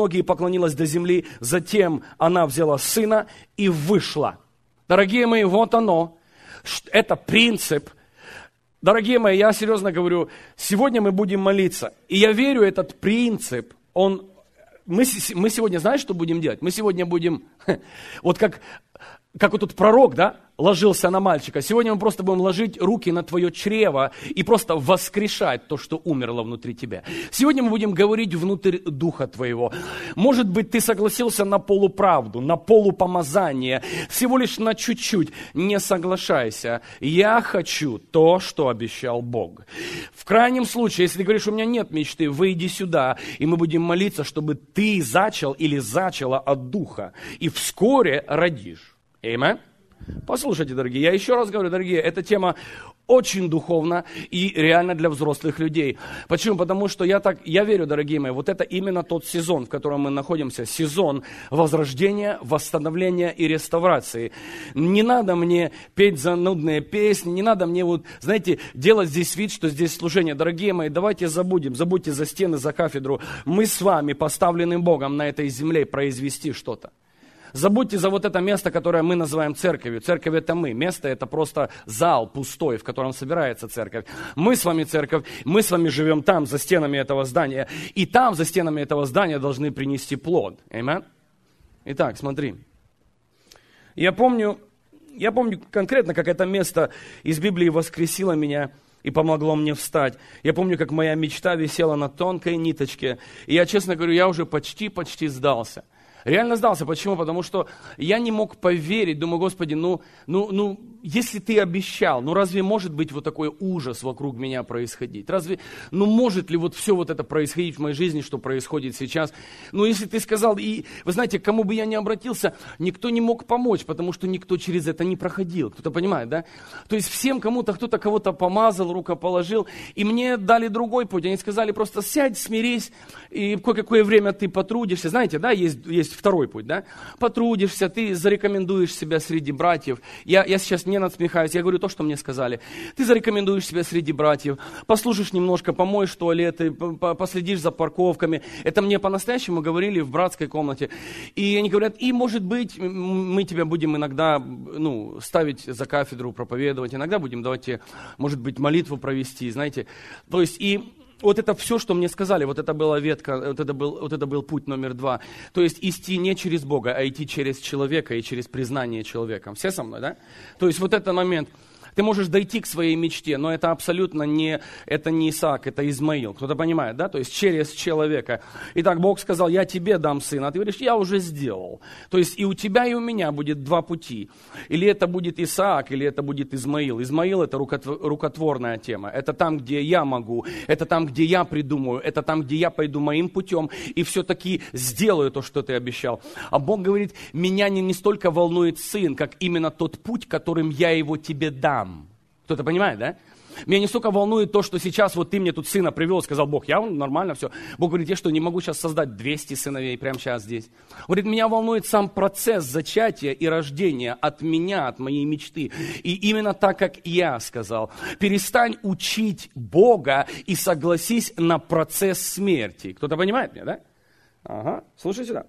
ноги и поклонилась до земли. Затем она взяла сына и вышла. Дорогие мои, вот оно. Это принцип. Дорогие мои, я серьезно говорю, сегодня мы будем молиться. И я верю, этот принцип, он... Мы, мы сегодня, знаешь, что будем делать? Мы сегодня будем... Вот как, как вот тут пророк, да? Ложился на мальчика. Сегодня мы просто будем ложить руки на твое чрево и просто воскрешать то, что умерло внутри тебя. Сегодня мы будем говорить внутрь духа твоего. Может быть, ты согласился на полуправду, на полупомазание, всего лишь на чуть-чуть. Не соглашайся. Я хочу то, что обещал Бог. В крайнем случае, если ты говоришь, у меня нет мечты, выйди сюда, и мы будем молиться, чтобы ты зачал или зачала от духа, и вскоре родишь. Аминь. Послушайте, дорогие, я еще раз говорю, дорогие, эта тема очень духовна и реально для взрослых людей. Почему? Потому что я так, я верю, дорогие мои, вот это именно тот сезон, в котором мы находимся, сезон возрождения, восстановления и реставрации. Не надо мне петь занудные песни, не надо мне вот, знаете, делать здесь вид, что здесь служение. Дорогие мои, давайте забудем, забудьте за стены, за кафедру. Мы с вами, поставленным Богом на этой земле, произвести что-то. Забудьте за вот это место, которое мы называем церковью. Церковь – это мы. Место – это просто зал пустой, в котором собирается церковь. Мы с вами церковь, мы с вами живем там, за стенами этого здания. И там, за стенами этого здания, должны принести плод. Аминь. Итак, смотри. Я помню, я помню конкретно, как это место из Библии воскресило меня и помогло мне встать. Я помню, как моя мечта висела на тонкой ниточке. И я, честно говорю, я уже почти-почти сдался. Реально сдался. Почему? Потому что я не мог поверить. Думаю, Господи, ну, ну, ну, если ты обещал, ну разве может быть вот такой ужас вокруг меня происходить? Разве, ну может ли вот все вот это происходить в моей жизни, что происходит сейчас? Ну если ты сказал, и вы знаете, к кому бы я ни обратился, никто не мог помочь, потому что никто через это не проходил. Кто-то понимает, да? То есть всем кому-то, кто-то кого-то помазал, рукоположил, и мне дали другой путь. Они сказали, просто сядь, смирись, и кое-какое время ты потрудишься. Знаете, да, есть, есть второй путь, да? Потрудишься, ты зарекомендуешь себя среди братьев. Я, я сейчас не надсмехаюсь, я говорю то, что мне сказали. Ты зарекомендуешь себя среди братьев, послужишь немножко, помоешь туалеты, последишь за парковками. Это мне по-настоящему говорили в братской комнате. И они говорят, и может быть, мы тебя будем иногда ну, ставить за кафедру, проповедовать, иногда будем давать тебе, может быть, молитву провести, знаете. То есть и... Вот это все, что мне сказали, вот это была ветка, вот это был, вот это был путь номер два. То есть идти не через Бога, а идти через человека и через признание человеком. Все со мной, да? То есть вот этот момент. Ты можешь дойти к своей мечте, но это абсолютно не, это не Исаак, это Измаил. Кто-то понимает, да? То есть через человека. Итак, Бог сказал, я тебе дам сына. А ты говоришь, я уже сделал. То есть и у тебя, и у меня будет два пути. Или это будет Исаак, или это будет Измаил. Измаил – это рукотворная тема. Это там, где я могу. Это там, где я придумаю. Это там, где я пойду моим путем. И все-таки сделаю то, что ты обещал. А Бог говорит, меня не, не столько волнует сын, как именно тот путь, которым я его тебе дам. Кто-то понимает, да? Меня не столько волнует то, что сейчас вот ты мне тут сына привел, сказал Бог, я нормально все. Бог говорит, я что, не могу сейчас создать двести сыновей прямо сейчас здесь? Он говорит, меня волнует сам процесс зачатия и рождения от меня, от моей мечты. И именно так, как я сказал, перестань учить Бога и согласись на процесс смерти. Кто-то понимает меня, да? Ага, слушай сюда.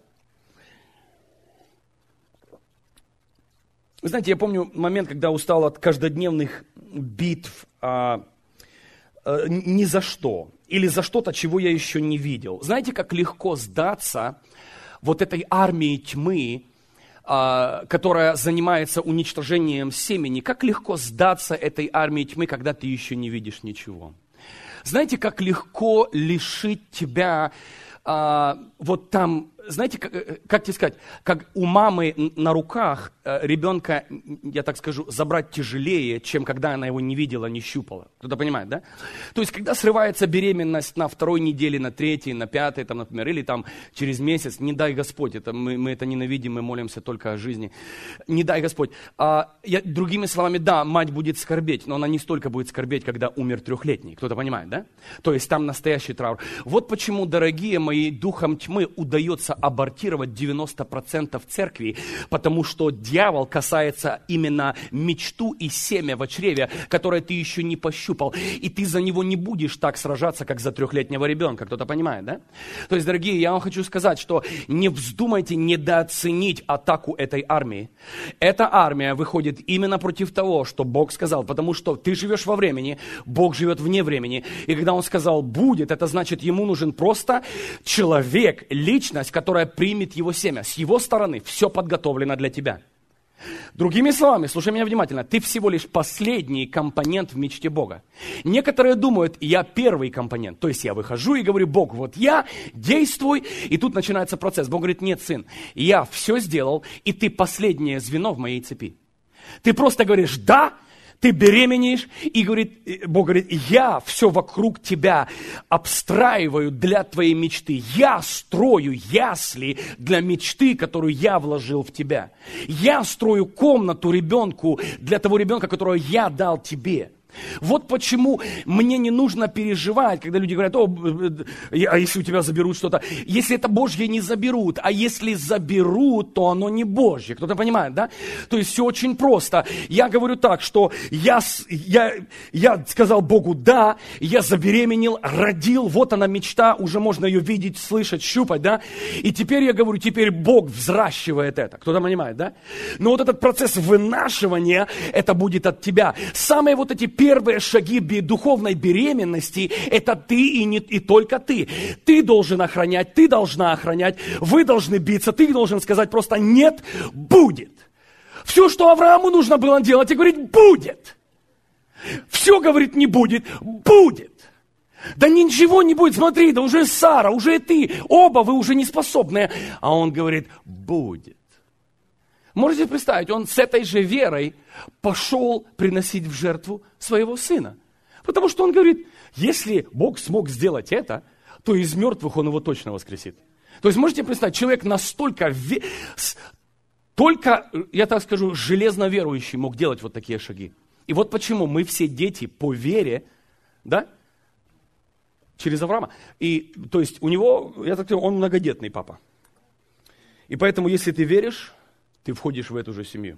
Вы знаете, я помню момент, когда устал от каждодневных битв а, а, ни за что. Или за что-то, чего я еще не видел. Знаете, как легко сдаться вот этой армии тьмы, а, которая занимается уничтожением семени. Как легко сдаться этой армии тьмы, когда ты еще не видишь ничего. Знаете, как легко лишить тебя а, вот там... Знаете, как, как тебе сказать, как у мамы на руках ребенка, я так скажу, забрать тяжелее, чем когда она его не видела, не щупала. Кто-то понимает, да? То есть, когда срывается беременность на второй неделе, на третьей, на пятой, там, например, или там через месяц, не дай Господь, это, мы, мы это ненавидим, мы молимся только о жизни. Не дай Господь. А, я, другими словами, да, мать будет скорбеть, но она не столько будет скорбеть, когда умер трехлетний. Кто-то понимает, да? То есть, там настоящий траур. Вот почему, дорогие мои, духом тьмы удается пытаются абортировать девяносто процентов церкви, потому что дьявол касается именно мечту и семя в чреве, которое ты еще не пощупал. И ты за него не будешь так сражаться, как за трехлетнего ребенка. Кто-то понимает, да? То есть, дорогие, я вам хочу сказать, что не вздумайте недооценить атаку этой армии. Эта армия выходит именно против того, что Бог сказал, потому что ты живешь во времени, Бог живет вне времени. И когда Он сказал «будет», это значит, Ему нужен просто человек, личность, которая примет Его семя. С Его стороны все подготовлено для тебя. Другими словами, слушай меня внимательно, ты всего лишь последний компонент в мечте Бога. Некоторые думают, я первый компонент, то есть я выхожу и говорю, Бог, вот я, действуй, и тут начинается процесс. Бог говорит, нет, сын, я все сделал, и ты последнее звено в моей цепи. Ты просто говоришь «да», ты беременеешь, и говорит, Бог говорит, я все вокруг тебя обстраиваю для твоей мечты. Я строю ясли для мечты, которую я вложил в тебя. Я строю комнату ребенку для того ребенка, которого я дал тебе. Вот почему мне не нужно переживать, когда люди говорят, о, а если у тебя заберут что-то? Если это Божье, не заберут, а если заберут, то оно не Божье. Кто-то понимает, да? То есть все очень просто. Я говорю так, что я, я, я сказал Богу да, я забеременел, родил, вот она мечта, уже можно ее видеть, слышать, щупать, да? И теперь я говорю, теперь Бог взращивает это. Кто-то понимает, да? Но вот этот процесс вынашивания, это будет от тебя. Самые вот эти первые шаги духовной беременности – это ты и, не, и только ты. Ты должен охранять, ты должна охранять, вы должны биться, ты должен сказать просто «нет, будет». Все, что Аврааму нужно было делать, и говорить «будет». Все, говорит, не будет, будет. Да ничего не будет, смотри, да уже Сара, уже ты, оба вы уже не способны. А он говорит «будет». Можете представить, он с этой же верой пошел приносить в жертву своего сына. Потому что он говорит, если Бог смог сделать это, то из мертвых он его точно воскресит. То есть можете представить, человек настолько, ве... только, я так скажу, железно верующий мог делать вот такие шаги. И вот почему мы все дети по вере, да, через Авраама. И, то есть у него, я так скажу, он многодетный папа. И поэтому, если ты веришь, ты входишь в эту же семью.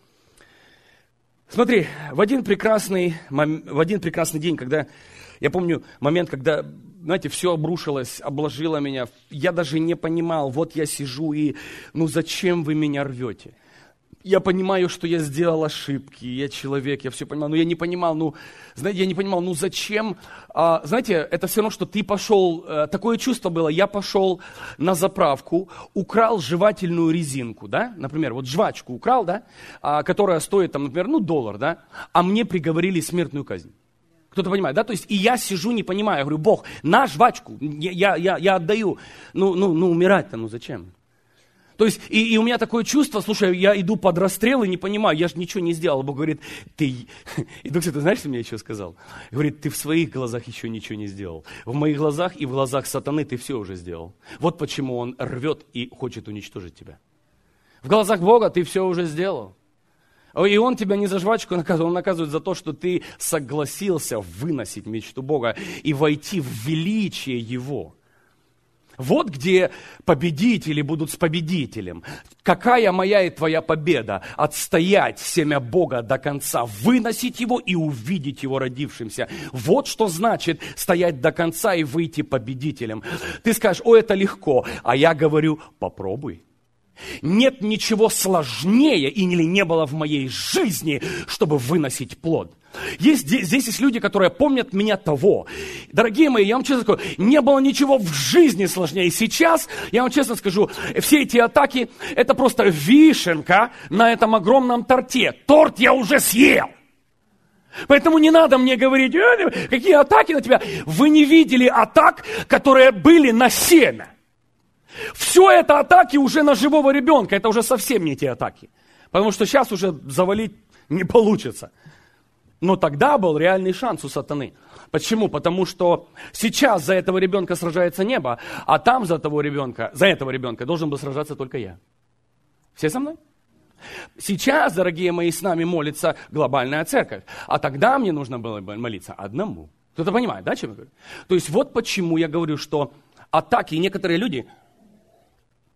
Смотри, в один прекрасный, в один прекрасный день, когда, я помню момент, когда, знаете, все обрушилось, обложило меня, я даже не понимал, вот я сижу и, ну зачем вы меня рвете? Я понимаю, что я сделал ошибки, я человек, я все понимаю, но я не понимал, ну, знаете, я не понимал, ну зачем, а, знаете, это все равно, что ты пошел, а, такое чувство было, я пошел на заправку, украл жевательную резинку, да, например, вот жвачку украл, да, а, которая стоит, там, например, ну, доллар, да, а мне приговорили смертную казнь. Кто-то понимает, да, то есть, и я сижу, не понимаю, я говорю, Бог, на жвачку, я, я, я отдаю, ну, ну, ну, умирать-то, ну, зачем? То есть, и, и у меня такое чувство, слушай, я иду под расстрел и не понимаю, я же ничего не сделал. Бог говорит, ты... И Дух Святой, знаешь, что мне еще сказал? Говорит, ты в своих глазах еще ничего не сделал. В моих глазах и в глазах сатаны ты все уже сделал. Вот почему он рвет и хочет уничтожить тебя. В глазах Бога ты все уже сделал. И он тебя не за жвачку наказывает, он наказывает за то, что ты согласился выносить мечту Бога и войти в величие Его. Вот где победители будут с победителем. Какая моя и твоя победа? Отстоять семя Бога до конца, выносить его и увидеть его родившимся. Вот что значит стоять до конца и выйти победителем. Ты скажешь, о, это легко, а я говорю, попробуй. Нет ничего сложнее или не было в моей жизни, чтобы выносить плод. Есть, здесь, здесь есть люди, которые помнят меня того. Дорогие мои, я вам честно скажу, не было ничего в жизни сложнее. И сейчас, я вам честно скажу, все эти атаки, это просто вишенка на этом огромном торте. Торт я уже съел. Поэтому не надо мне говорить, э, какие атаки на тебя. Вы не видели атак, которые были на семя. Все это атаки уже на живого ребенка. Это уже совсем не те атаки. Потому что сейчас уже завалить не получится. Но тогда был реальный шанс у сатаны. Почему? Потому что сейчас за этого ребенка сражается небо, а там за того ребенка, за этого ребенка должен был сражаться только я. Все со мной? Сейчас, дорогие мои, с нами молится глобальная церковь. А тогда мне нужно было молиться одному. Кто-то понимает, да, чем я говорю? То есть вот почему я говорю, что атаки, некоторые люди,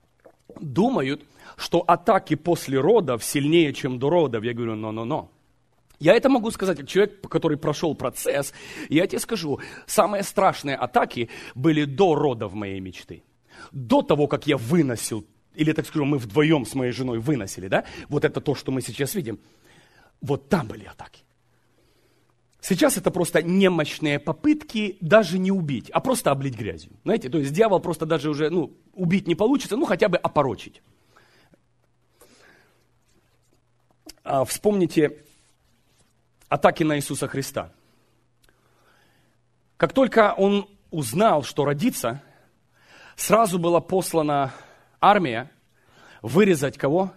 думают, что атаки после родов сильнее, чем до родов. Я говорю, но-но-но. Я это могу сказать как человек, который прошел процесс. Я тебе скажу, самые страшные атаки были до родов моей мечты. До того, как я выносил, или, так скажу, мы вдвоем с моей женой выносили, да, вот это то, что мы сейчас видим, вот там были атаки. Сейчас это просто немощные попытки даже не убить, а просто облить грязью. Знаете, то есть дьявол просто даже уже, ну, убить не получится, ну, хотя бы опорочить. А, вспомните атаки на Иисуса Христа. Как только он узнал, что родится, сразу была послана армия вырезать кого?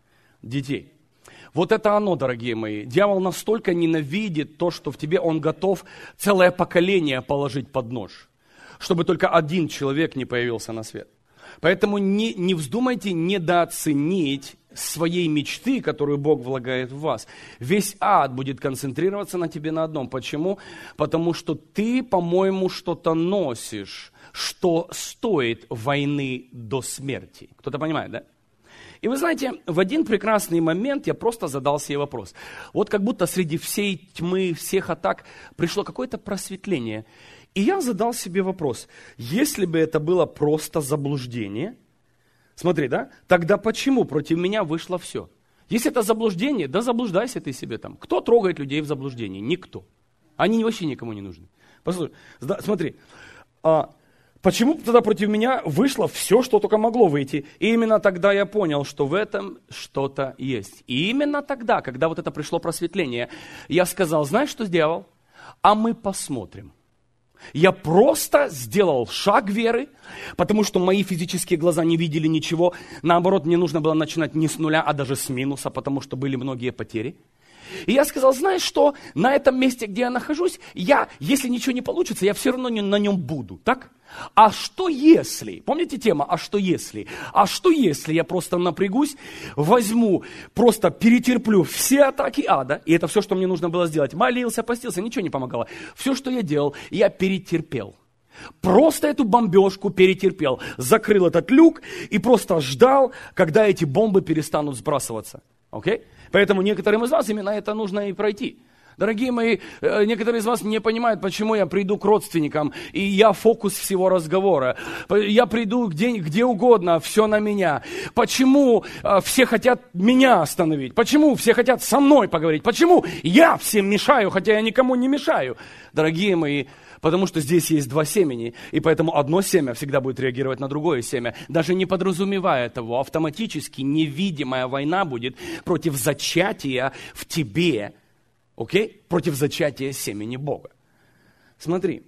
Детей. Вот это оно, дорогие мои. Дьявол настолько ненавидит то, что в тебе он готов целое поколение положить под нож, чтобы только один человек не появился на свет. Поэтому не, не вздумайте недооценить своей мечты, которую Бог влагает в вас. Весь ад будет концентрироваться на тебе на одном. Почему? Потому что ты, по-моему, что-то носишь, что стоит войны до смерти. Кто-то понимает, да? И вы знаете, в один прекрасный момент я просто задал себе вопрос. Вот как будто среди всей тьмы, всех атак пришло какое-то просветление. И я задал себе вопрос, если бы это было просто заблуждение, смотри, да, тогда почему против меня вышло все? Если это заблуждение, да заблуждайся ты себе там. Кто трогает людей в заблуждении? Никто. Они вообще никому не нужны. Послушай, смотри, а почему тогда против меня вышло все, что только могло выйти? И именно тогда я понял, что в этом что-то есть. И именно тогда, когда вот это пришло просветление, я сказал, знаешь, что сделал? А мы посмотрим. Я просто сделал шаг веры, потому что мои физические глаза не видели ничего. Наоборот, мне нужно было начинать не с нуля, а даже с минуса, потому что были многие потери. И я сказал, знаешь что, на этом месте, где я нахожусь, я, если ничего не получится, я все равно не, на нем буду, так? А что если, помните тема, а что если? А что если я просто напрягусь, возьму, просто перетерплю все атаки ада, и это все, что мне нужно было сделать. Молился, постился, ничего не помогало. Все, что я делал, я перетерпел. Просто эту бомбежку перетерпел. Закрыл этот люк и просто ждал, когда эти бомбы перестанут сбрасываться. Окей? Поэтому некоторым из вас именно это нужно и пройти. Дорогие мои, некоторые из вас не понимают, почему я приду к родственникам, и я фокус всего разговора. Я приду где, где угодно, все на меня. Почему все хотят меня остановить? Почему все хотят со мной поговорить? Почему я всем мешаю, хотя я никому не мешаю? Дорогие мои, потому что здесь есть два семени, и поэтому одно семя всегда будет реагировать на другое семя. Даже не подразумевая того, автоматически невидимая война будет против зачатия в тебе, окей? Против зачатия семени Бога. Смотри,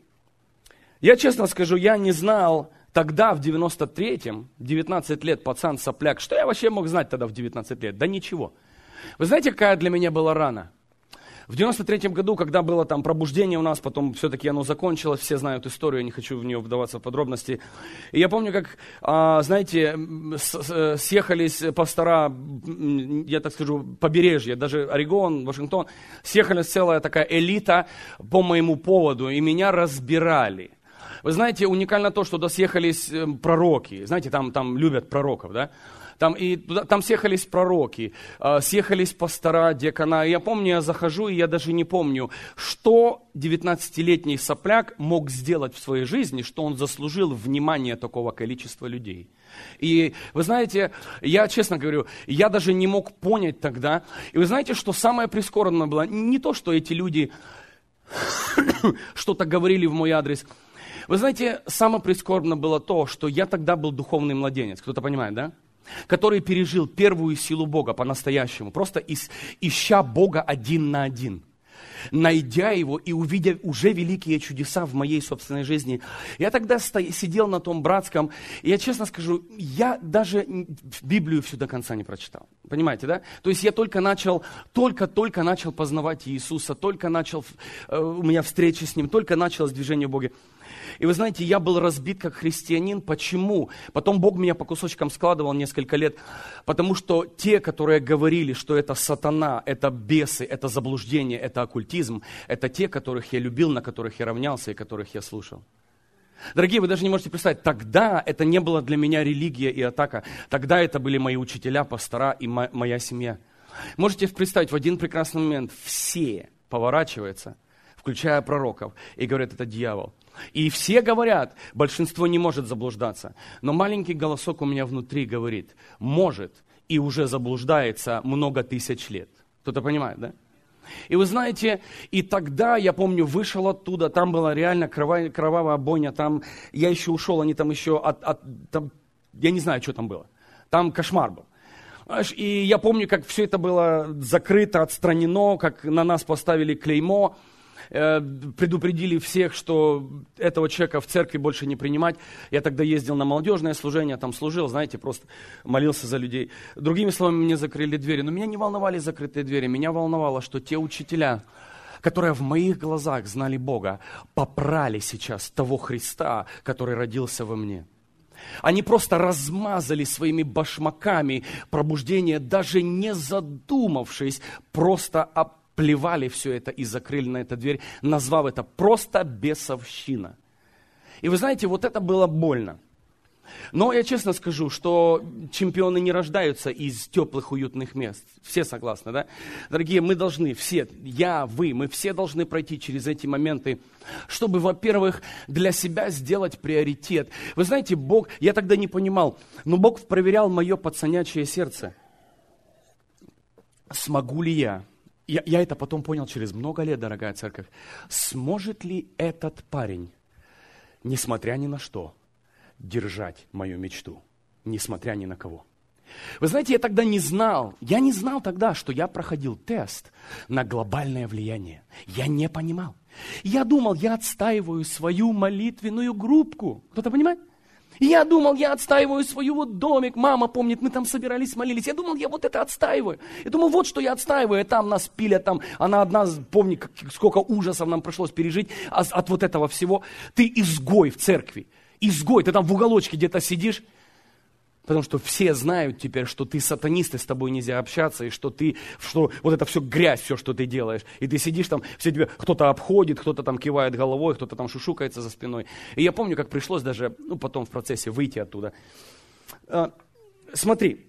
я честно скажу, я не знал тогда, в девяносто третьем, девятнадцать лет, пацан, сопляк, что я вообще мог знать тогда в девятнадцать лет? Да ничего. Вы знаете, какая для меня была рана? В девяносто третьем году, когда было там пробуждение у нас, потом все-таки оно закончилось, все знают историю, я не хочу в нее вдаваться в подробности. И я помню, как, а, знаете, съехались пастора, я так скажу, побережье, даже Орегон, Вашингтон, съехалась целая такая элита по моему поводу, и меня разбирали. Вы знаете, уникально то, что туда съехались пророки, знаете, там, там любят пророков, да? Там, и туда, там съехались пророки, э, съехались пастора, диакона. И я помню, я захожу, и я даже не помню, что девятнадцатилетний сопляк мог сделать в своей жизни, что он заслужил внимание такого количества людей. И вы знаете, я честно говорю, я даже не мог понять тогда. И вы знаете, что самое прискорбное было? Не то, что эти люди что-то говорили в мой адрес. Вы знаете, самое прискорбное было то, что я тогда был духовный младенец. Кто-то понимает, да? Который пережил первую силу Бога по-настоящему, просто ис, ища Бога один на один, найдя Его и увидя уже великие чудеса в моей собственной жизни. Я тогда сто, сидел на том братском, и я честно скажу, я даже Библию всю до конца не прочитал. Понимаете, да? То есть я только начал, только-только начал познавать Иисуса, только начал, э, у меня встречи с Ним, только началось движение в Боге. И вы знаете, я был разбит как христианин. Почему? Потом Бог меня по кусочкам складывал несколько лет. Потому что те, которые говорили, что это сатана, это бесы, это заблуждение, это оккультизм, это те, которых я любил, на которых я равнялся и которых я слушал. Дорогие, вы даже не можете представить, тогда это не было для меня религия и атака. Тогда это были мои учителя, пастора и мо- моя семья. Можете представить, в один прекрасный момент все поворачиваются, включая пророков, и говорят, это дьявол. И все говорят, большинство не может заблуждаться. Но маленький голосок у меня внутри говорит, может и уже заблуждается много тысяч лет. Кто-то понимает, да? И вы знаете, и тогда, я помню, вышел оттуда, там была реально кровавая, кровавая бойня, там, я еще ушел, они там еще, от, от, там, я не знаю, что там было, там кошмар был. И я помню, как все это было закрыто, отстранено, как на нас поставили клеймо, предупредили всех, что этого человека в церкви больше не принимать. Я тогда ездил на молодежное служение, там служил, знаете, просто молился за людей. Другими словами, мне закрыли двери. Но меня не волновали закрытые двери, меня волновало, что те учителя, которые в моих глазах знали Бога, попрали сейчас того Христа, который родился во мне. Они просто размазали своими башмаками пробуждение, даже не задумавшись, просто об плевали все это и закрыли на эту дверь, назвав это просто бесовщина. И вы знаете, вот это было больно. Но я честно скажу, что чемпионы не рождаются из теплых, уютных мест. Все согласны, да? Дорогие, мы должны, все, я, вы, мы все должны пройти через эти моменты, чтобы, во-первых, для себя сделать приоритет. Вы знаете, Бог, я тогда не понимал, но Бог проверял мое пацанячье сердце. Смогу ли я? Я, я это потом понял через много лет, дорогая церковь. Сможет ли этот парень, несмотря ни на что, держать мою мечту, несмотря ни на кого? Вы знаете, я тогда не знал, я не знал тогда, что я проходил тест на глобальное влияние. Я не понимал. Я думал, я отстаиваю свою молитвенную группку. Кто-то понимает? Я думал, я отстаиваю свою вот домик. Мама помнит, мы там собирались, молились. Я думал, я вот это отстаиваю. Я думал, вот что я отстаиваю. Там нас пилят, там, она одна, помни, как, сколько ужасов нам пришлось пережить от, от вот этого всего. Ты изгой в церкви. Изгой. Ты там в уголочке где-то сидишь. Потому что все знают теперь, что ты сатанист, и с тобой нельзя общаться, и что ты, что вот это все грязь, все, что ты делаешь. И ты сидишь там, все тебе кто-то обходит, кто-то там кивает головой, кто-то там шушукается за спиной. И я помню, как пришлось даже, ну, потом в процессе выйти оттуда. А, смотри,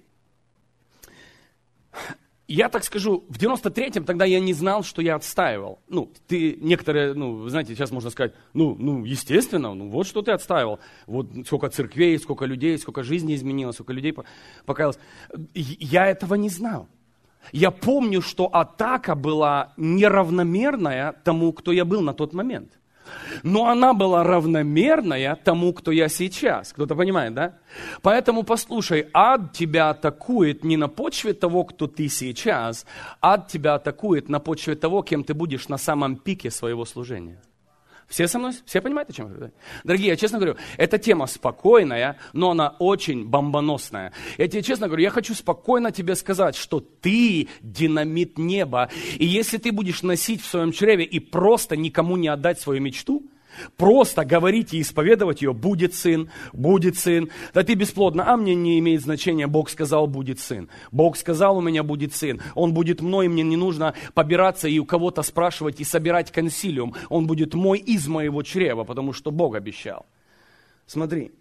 я так скажу, в девяносто третьем тогда я не знал, что я отстаивал. Ну, ты, некоторые, ну, знаете, сейчас можно сказать, ну, ну, естественно, ну, вот что ты отстаивал. Вот сколько церквей, сколько людей, сколько жизней изменилось, сколько людей покаялось. Я этого не знал. Я помню, что атака была неравномерная тому, кто я был на тот момент. Но она была равномерная тому, кто я сейчас. Кто-то понимает, да? Поэтому послушай, ад тебя атакует не на почве того, кто ты сейчас, ад тебя атакует на почве того, кем ты будешь на самом пике своего служения. Все со мной? Все понимают, о чем я говорю? Дорогие, я честно говорю, эта тема спокойная, но она очень бомбоносная. Я тебе честно говорю, я хочу спокойно тебе сказать, что ты динамит неба. И если ты будешь носить в своем чреве и просто никому не отдать свою мечту, просто говорить и исповедовать ее, будет сын, будет сын. Да ты бесплодна, а мне не имеет значения, Бог сказал, будет сын. Бог сказал, у меня будет сын. Он будет мной, мне не нужно побираться и у кого-то спрашивать и собирать консилиум. Он будет мой из моего чрева, потому что Бог обещал. Смотри.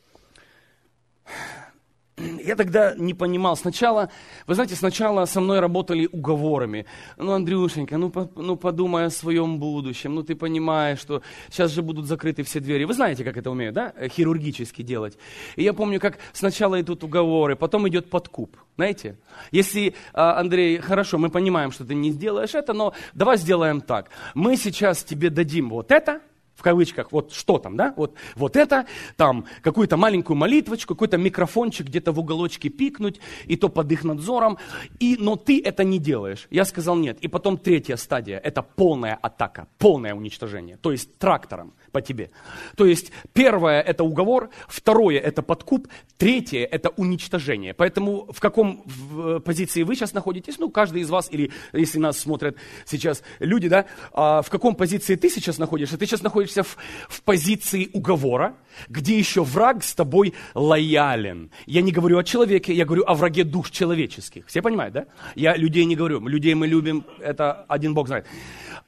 Я тогда не понимал. Сначала, вы знаете, сначала со мной работали уговорами. Ну, Андрюшенька, ну, по, ну подумай о своем будущем. Ну, ты понимаешь, что сейчас же будут закрыты все двери. Вы знаете, как это умеют, да? Хирургически делать. И я помню, как сначала идут уговоры, потом идет подкуп. Знаете? Если, Андрей, хорошо, мы понимаем, что ты не сделаешь это, но давай сделаем так. Мы сейчас тебе дадим вот это, в кавычках, вот что там, да, вот, вот это, там, какую-то маленькую молитвочку, какой-то микрофончик где-то в уголочке пикнуть, и то под их надзором, и, но ты это не делаешь. Я сказал нет. И потом третья стадия, это полная атака, полное уничтожение, то есть трактором по тебе. То есть первое это уговор, второе это подкуп, третье это уничтожение. Поэтому в каком в позиции вы сейчас находитесь, ну, каждый из вас, или если нас смотрят сейчас люди, да, в каком позиции ты сейчас находишься, ты сейчас находишься В, в позиции уговора, где еще враг с тобой лоялен. Я не говорю о человеке, я говорю о враге душ человеческих. Все понимают, да? Я людей не говорю, людей мы любим, это один Бог знает.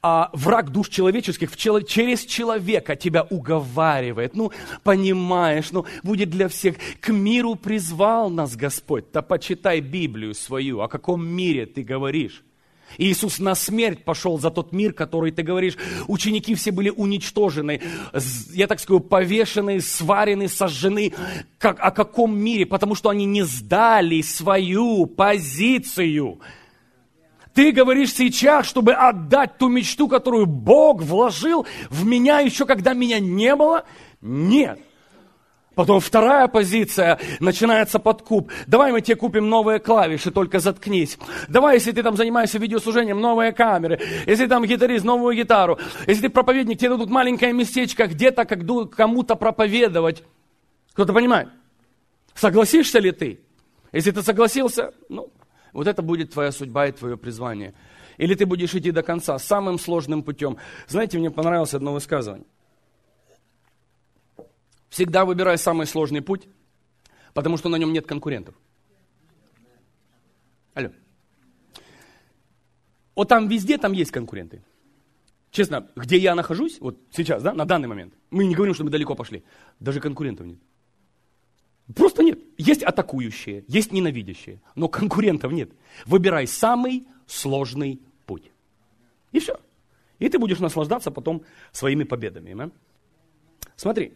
а, враг душ человеческих в чело, через человека тебя уговаривает. Ну, понимаешь, ну, будет для всех. К миру призвал нас Господь. Да почитай Библию свою. О каком мире ты говоришь? Иисус на смерть пошел за тот мир, который ты говоришь. Ученики все были уничтожены, я так скажу, повешены, сварены, сожжены. Как, о каком мире? Потому что они не сдали свою позицию. Ты говоришь сейчас, чтобы отдать ту мечту, которую Бог вложил в меня еще когда меня не было? Нет. Потом вторая позиция, начинается подкуп. Давай мы тебе купим новые клавиши, только заткнись. Давай, если ты там занимаешься видеослужением, новые камеры. Если там гитарист, новую гитару. Если ты проповедник, тебе дадут маленькое местечко где-то кому-то проповедовать. Кто-то понимает? Согласишься ли ты? Если ты согласился, ну, вот это будет твоя судьба и твое призвание. Или ты будешь идти до конца, самым сложным путем. Знаете, мне понравилось одно высказывание. Всегда выбирай самый сложный путь, потому что на нем нет конкурентов. Алло. Вот там везде, там есть конкуренты. Честно, где я нахожусь, вот сейчас, да, на данный момент, мы не говорим, что мы далеко пошли, даже конкурентов нет. Просто нет. Есть атакующие, есть ненавидящие, но конкурентов нет. Выбирай самый сложный путь. И все. И ты будешь наслаждаться потом своими победами. Да? Смотри.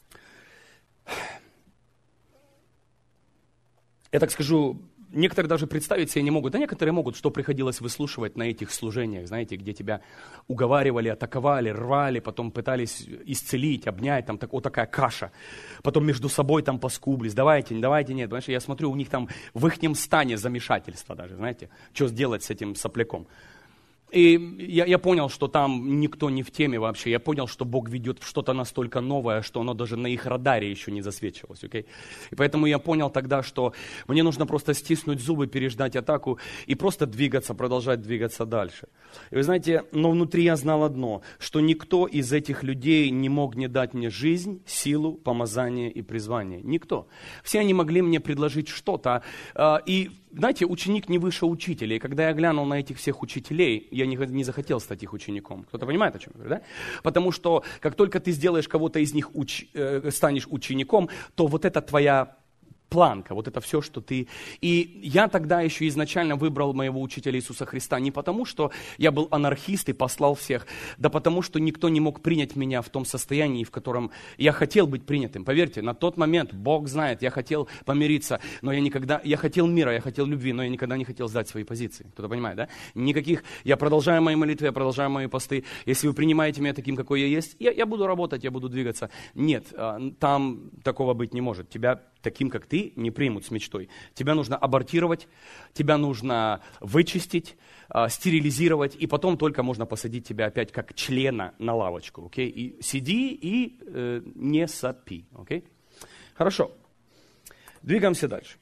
Я так скажу, некоторые даже представить себе не могут, а некоторые могут, что приходилось выслушивать на этих служениях, знаете, где тебя уговаривали, атаковали, рвали, потом пытались исцелить, обнять, там так, вот такая каша. Потом между собой там поскублись, давайте, давайте, нет. Понимаешь, я смотрю, у них там в ихнем стане замешательство даже, знаете, что сделать с этим сопляком. И я, я понял, что там никто не в теме вообще. Я понял, что Бог ведет в что-то настолько новое, что оно даже на их радаре еще не засвечивалось. Okay? И поэтому я понял тогда, что мне нужно просто стиснуть зубы, переждать атаку и просто двигаться, продолжать двигаться дальше. И вы знаете, но внутри я знал одно, что никто из этих людей не мог не дать мне жизнь, силу, помазание и призвание. Никто. Все они могли мне предложить что-то. И знаете, ученик не выше учителя. И когда я глянул на этих всех учителей, я не, не захотел стать их учеником. Кто-то понимает, о чем я говорю, да? Потому что как только ты сделаешь кого-то из них, уч, э, станешь учеником, то вот это твоя планка, вот это все, что ты... И я тогда еще изначально выбрал моего учителя Иисуса Христа не потому, что я был анархист и послал всех, да потому, что никто не мог принять меня в том состоянии, в котором я хотел быть принятым. Поверьте, на тот момент, Бог знает, я хотел помириться, но я никогда... Я хотел мира, я хотел любви, но я никогда не хотел сдать свои позиции. Кто-то понимает, да? Никаких... Я продолжаю мои молитвы, я продолжаю мои посты. Если вы принимаете меня таким, какой я есть, я, я буду работать, я буду двигаться. Нет, там такого быть не может. Тебя таким, как ты, не примут с мечтой. Тебя нужно абортировать, тебя нужно вычистить, э, стерилизировать, и потом только можно посадить тебя опять как члена на лавочку. Okay? И сиди и э, не сопи. Okay? Хорошо. Двигаемся дальше.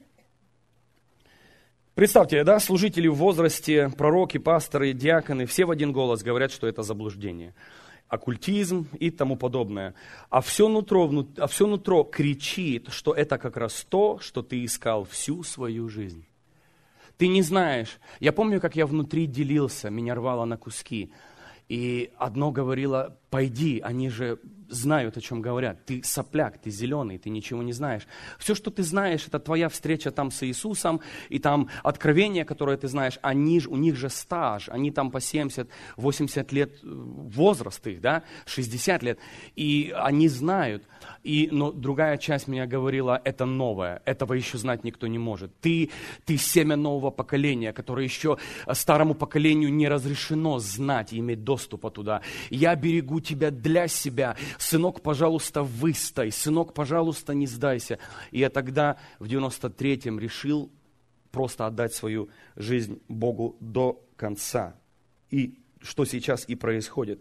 Представьте, да, служители в возрасте, пророки, пасторы, диаконы, все в один голос говорят, что это заблуждение. Оккультизм и тому подобное. А все нутро, а все нутро кричит, что это как раз то, что ты искал всю свою жизнь. Ты не знаешь. Я помню, как я внутри делился, меня рвало на куски. И одно говорило, пойди, они же знают, о чем говорят. Ты сопляк, ты зеленый, ты ничего не знаешь. Все, что ты знаешь, это твоя встреча там с Иисусом, и там откровение, которое ты знаешь, они, у них же стаж, они там по семьдесят-восемьдесят лет возраст их, да, шестьдесят лет, и они знают. И, но другая часть меня говорила, это новое, этого еще знать никто не может. Ты, ты семя нового поколения, которое еще старому поколению не разрешено знать и иметь доступа туда. Я берегу тебя для себя. Сынок, пожалуйста, выстой. Сынок, пожалуйста, не сдайся. И я тогда в девяносто третьем решил просто отдать свою жизнь Богу до конца. И что сейчас и происходит.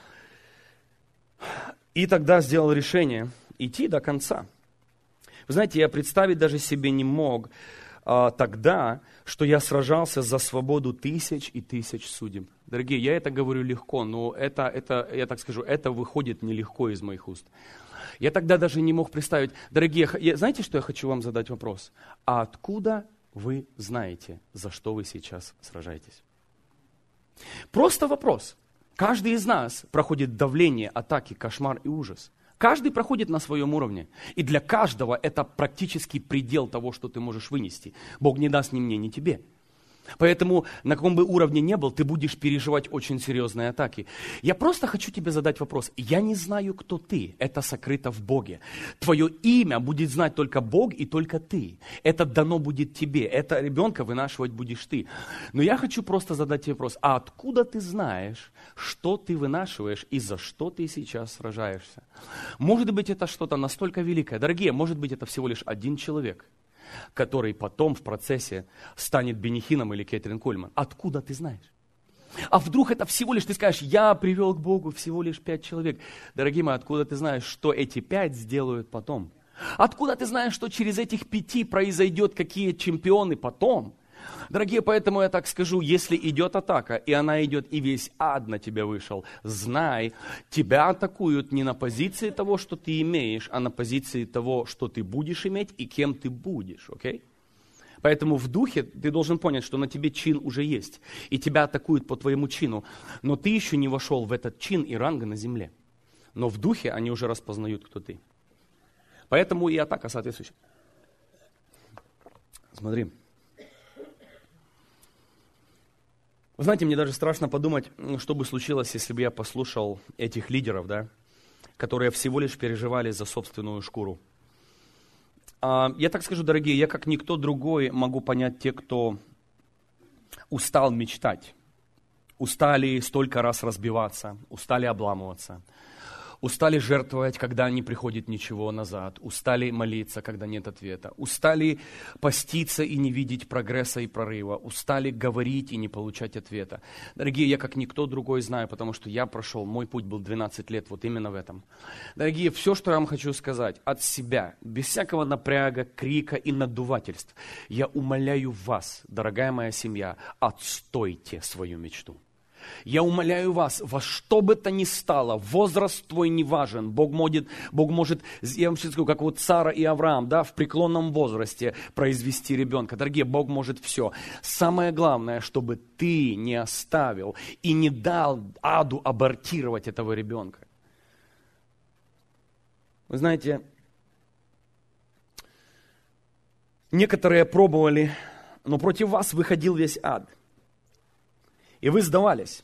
И тогда сделал решение идти до конца. Вы знаете, я представить даже себе не мог а, тогда, что я сражался за свободу тысяч и тысяч судеб. Дорогие, я это говорю легко, но это, это, я так скажу, это выходит нелегко из моих уст. Я тогда даже не мог представить. Дорогие, я, знаете, что я хочу вам задать вопрос? А откуда вы знаете, за что вы сейчас сражаетесь? Просто вопрос. Каждый из нас проходит давление, атаки, кошмар и ужас. Каждый проходит на своем уровне. И для каждого это практически предел того, что ты можешь вынести. Бог не даст ни мне, ни тебе. Поэтому, на каком бы уровне ни был, ты будешь переживать очень серьезные атаки. Я просто хочу тебе задать вопрос. Я не знаю, кто ты. Это сокрыто в Боге. Твое имя будет знать только Бог и только ты. Это дано будет тебе. Это ребенка вынашивать будешь ты. Но я хочу просто задать тебе вопрос. А откуда ты знаешь, что ты вынашиваешь и за что ты сейчас сражаешься? Может быть, это что-то настолько великое. Дорогие, может быть, это всего лишь один человек, который потом в процессе станет Бенни Хинном или Кэтрин Кульман. Откуда ты знаешь? А вдруг это всего лишь, ты скажешь, я привел к Богу всего лишь пять человек. Дорогие мои, откуда ты знаешь, что эти пять сделают потом? Откуда ты знаешь, что через этих пяти произойдет какие чемпионы потом? Дорогие, поэтому я так скажу, если идет атака, и она идет, и весь ад на тебя вышел, знай, тебя атакуют не на позиции того, что ты имеешь, а на позиции того, что ты будешь иметь и кем ты будешь, окей? Поэтому в духе ты должен понять, что на тебе чин уже есть, и тебя атакуют по твоему чину, но ты еще не вошел в этот чин и ранга на земле. Но в духе они уже распознают, кто ты. Поэтому и атака соответствующая. Смотри. Вы знаете, мне даже страшно подумать, что бы случилось, если бы я послушал этих лидеров, да, которые всего лишь переживали за собственную шкуру. А, я так скажу, дорогие, я как никто другой могу понять тех, кто устал мечтать, устали столько раз разбиваться, устали обламываться, устали жертвовать, когда не приходит ничего назад, устали молиться, когда нет ответа, устали поститься и не видеть прогресса и прорыва, устали говорить и не получать ответа. Дорогие, я как никто другой знаю, потому что я прошел, мой путь был двенадцать лет вот именно в этом. Дорогие, все, что я вам хочу сказать от себя, без всякого напряга, крика и надувательств, я умоляю вас, дорогая моя семья, отстойте свою мечту. Я умоляю вас, во что бы то ни стало, возраст твой не важен. Бог может, Бог может, я вам сейчас скажу, как вот Сара и Авраам, да, в преклонном возрасте произвести ребенка. Дорогие, Бог может все. Самое главное, чтобы ты не оставил и не дал аду абортировать этого ребенка. Вы знаете, некоторые пробовали, но против вас выходил весь ад. И вы сдавались.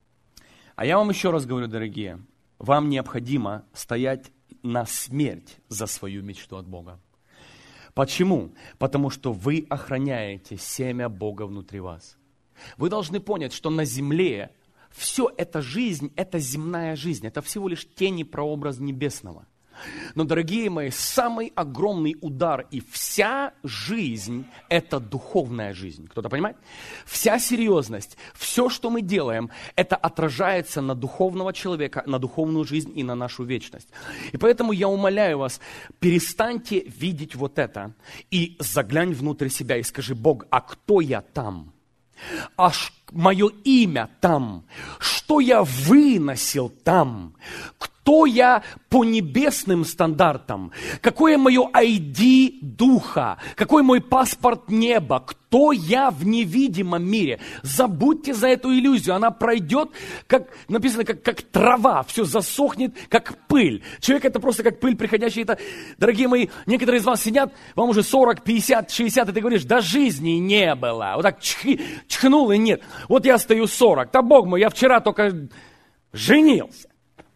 А я вам еще раз говорю, дорогие, вам необходимо стоять на смерть за свою мечту от Бога. Почему? Потому что вы охраняете семя Бога внутри вас. Вы должны понять, что на земле все это жизнь, это земная жизнь, это всего лишь тень и прообраз небесного. Но, дорогие мои, самый огромный удар и вся жизнь – это духовная жизнь. Кто-то понимает? Вся серьезность, все, что мы делаем, это отражается на духовного человека, на духовную жизнь и на нашу вечность. И поэтому я умоляю вас, перестаньте видеть вот это и заглянь внутрь себя и скажи: Бог, а кто я там? А мое имя там? Что я выносил там? Кто я по небесным стандартам? Какое мое ай ди духа? Какой мой паспорт неба? Кто я в невидимом мире? Забудьте за эту иллюзию. Она пройдет, как написано, как, как трава. Все засохнет, как пыль. Человек это просто как пыль приходящая. Это, дорогие мои, некоторые из вас сидят, вам уже сорок, пятьдесят, шестьдесят, и ты говоришь: да жизни не было. Вот так чх, чхнул и нет. Вот я стою сорок. Да Бог мой, я вчера только женился.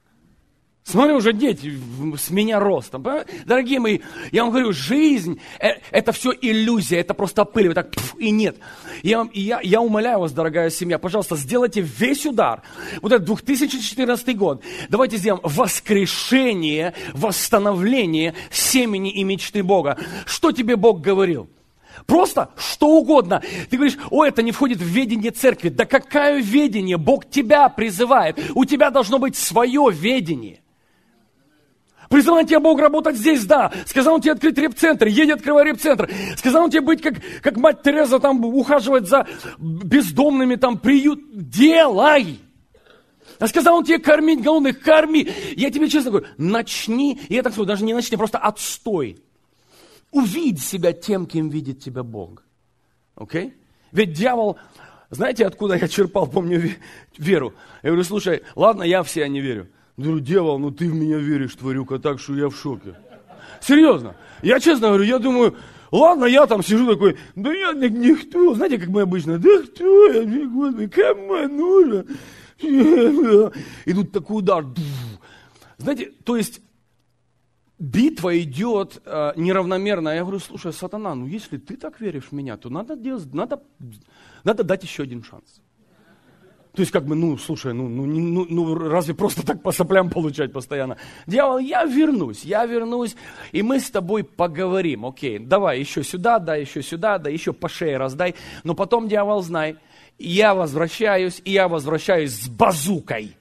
Смотри, уже дети с меня ростом. Дорогие мои, я вам говорю, жизнь – это все иллюзия, это просто пыль, вот так пф, и нет. Я, я, я умоляю вас, дорогая семья, пожалуйста, сделайте весь удар. Вот этот две тысячи четырнадцатый год. Давайте сделаем воскрешение, восстановление семени и мечты Бога. Что тебе Бог говорил? Просто что угодно. Ты говоришь: о, это не входит в ведение церкви. Да какое ведение? Бог тебя призывает. У тебя должно быть свое ведение. Призывал тебя Бог работать здесь, да. Сказал он тебе открыть реп-центр, едет, открывай реп-центр. Сказал он тебе быть как, как мать Тереза, там, ухаживать за бездомными, там, приют. Делай! А сказал он тебе кормить голодных, корми. Я тебе честно говорю, начни, и я так скажу, даже не начни, просто отстой. Увидь себя тем, кем видит тебя Бог. Окей? Okay? Ведь дьявол, Знаете, откуда я черпал, помню, веру? Я говорю, слушай, ладно, я в себя не верю. Я говорю, дьявол, ну ты в меня веришь, тварюка, так что я в шоке. Серьезно. Я честно говорю, я думаю, ладно, я там сижу такой, да я никто, знаете, как мы обычно, да кто я, господи, кому нужно? И тут такой удар. Знаете, то есть битва идет э, неравномерно. Я говорю, слушай, сатана, ну если ты так веришь в меня, то надо, делать, надо, надо дать еще один шанс. То есть как бы, ну, слушай, ну, ну, ну, ну разве просто так по соплям получать постоянно? Дьявол, я вернусь, я вернусь, и мы с тобой поговорим. Окей, давай еще сюда, да, еще сюда, да, еще по шее раздай. Но потом, дьявол, знай, я возвращаюсь, и я возвращаюсь с базукой.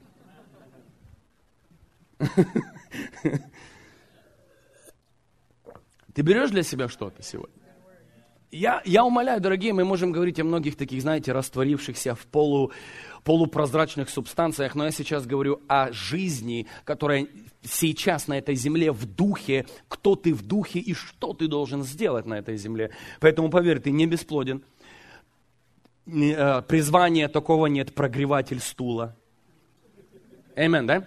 Ты берешь для себя что-то сегодня? Я, я умоляю, дорогие, мы можем говорить о многих таких, знаете, растворившихся в полу, полупрозрачных субстанциях, но я сейчас говорю о жизни, которая сейчас на этой земле в духе, кто ты в духе и что ты должен сделать на этой земле. Поэтому, поверь, ты не бесплоден. Призвания такого нет, прогреватель стула. Аминь, да?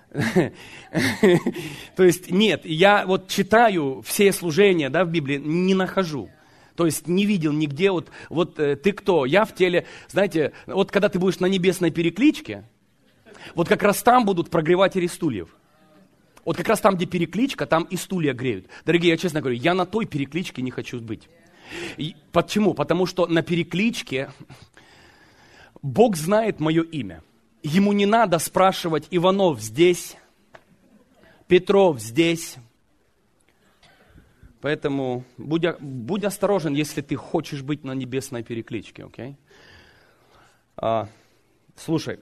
То есть нет, я вот читаю все служения, да, в Библии, не нахожу. То есть не видел нигде, вот, вот э, ты кто? Я в теле, знаете, вот когда ты будешь на небесной перекличке, вот как раз там будут прогреватели стульев. Вот как раз там, где перекличка, там и стулья греют. Дорогие, я честно говорю, я на той перекличке не хочу быть. И почему? Потому что на перекличке Бог знает мое имя. Ему не надо спрашивать, Иванов здесь, Петров здесь. Поэтому будь, будь осторожен, если ты хочешь быть на небесной перекличке, окей? Okay? А, слушай,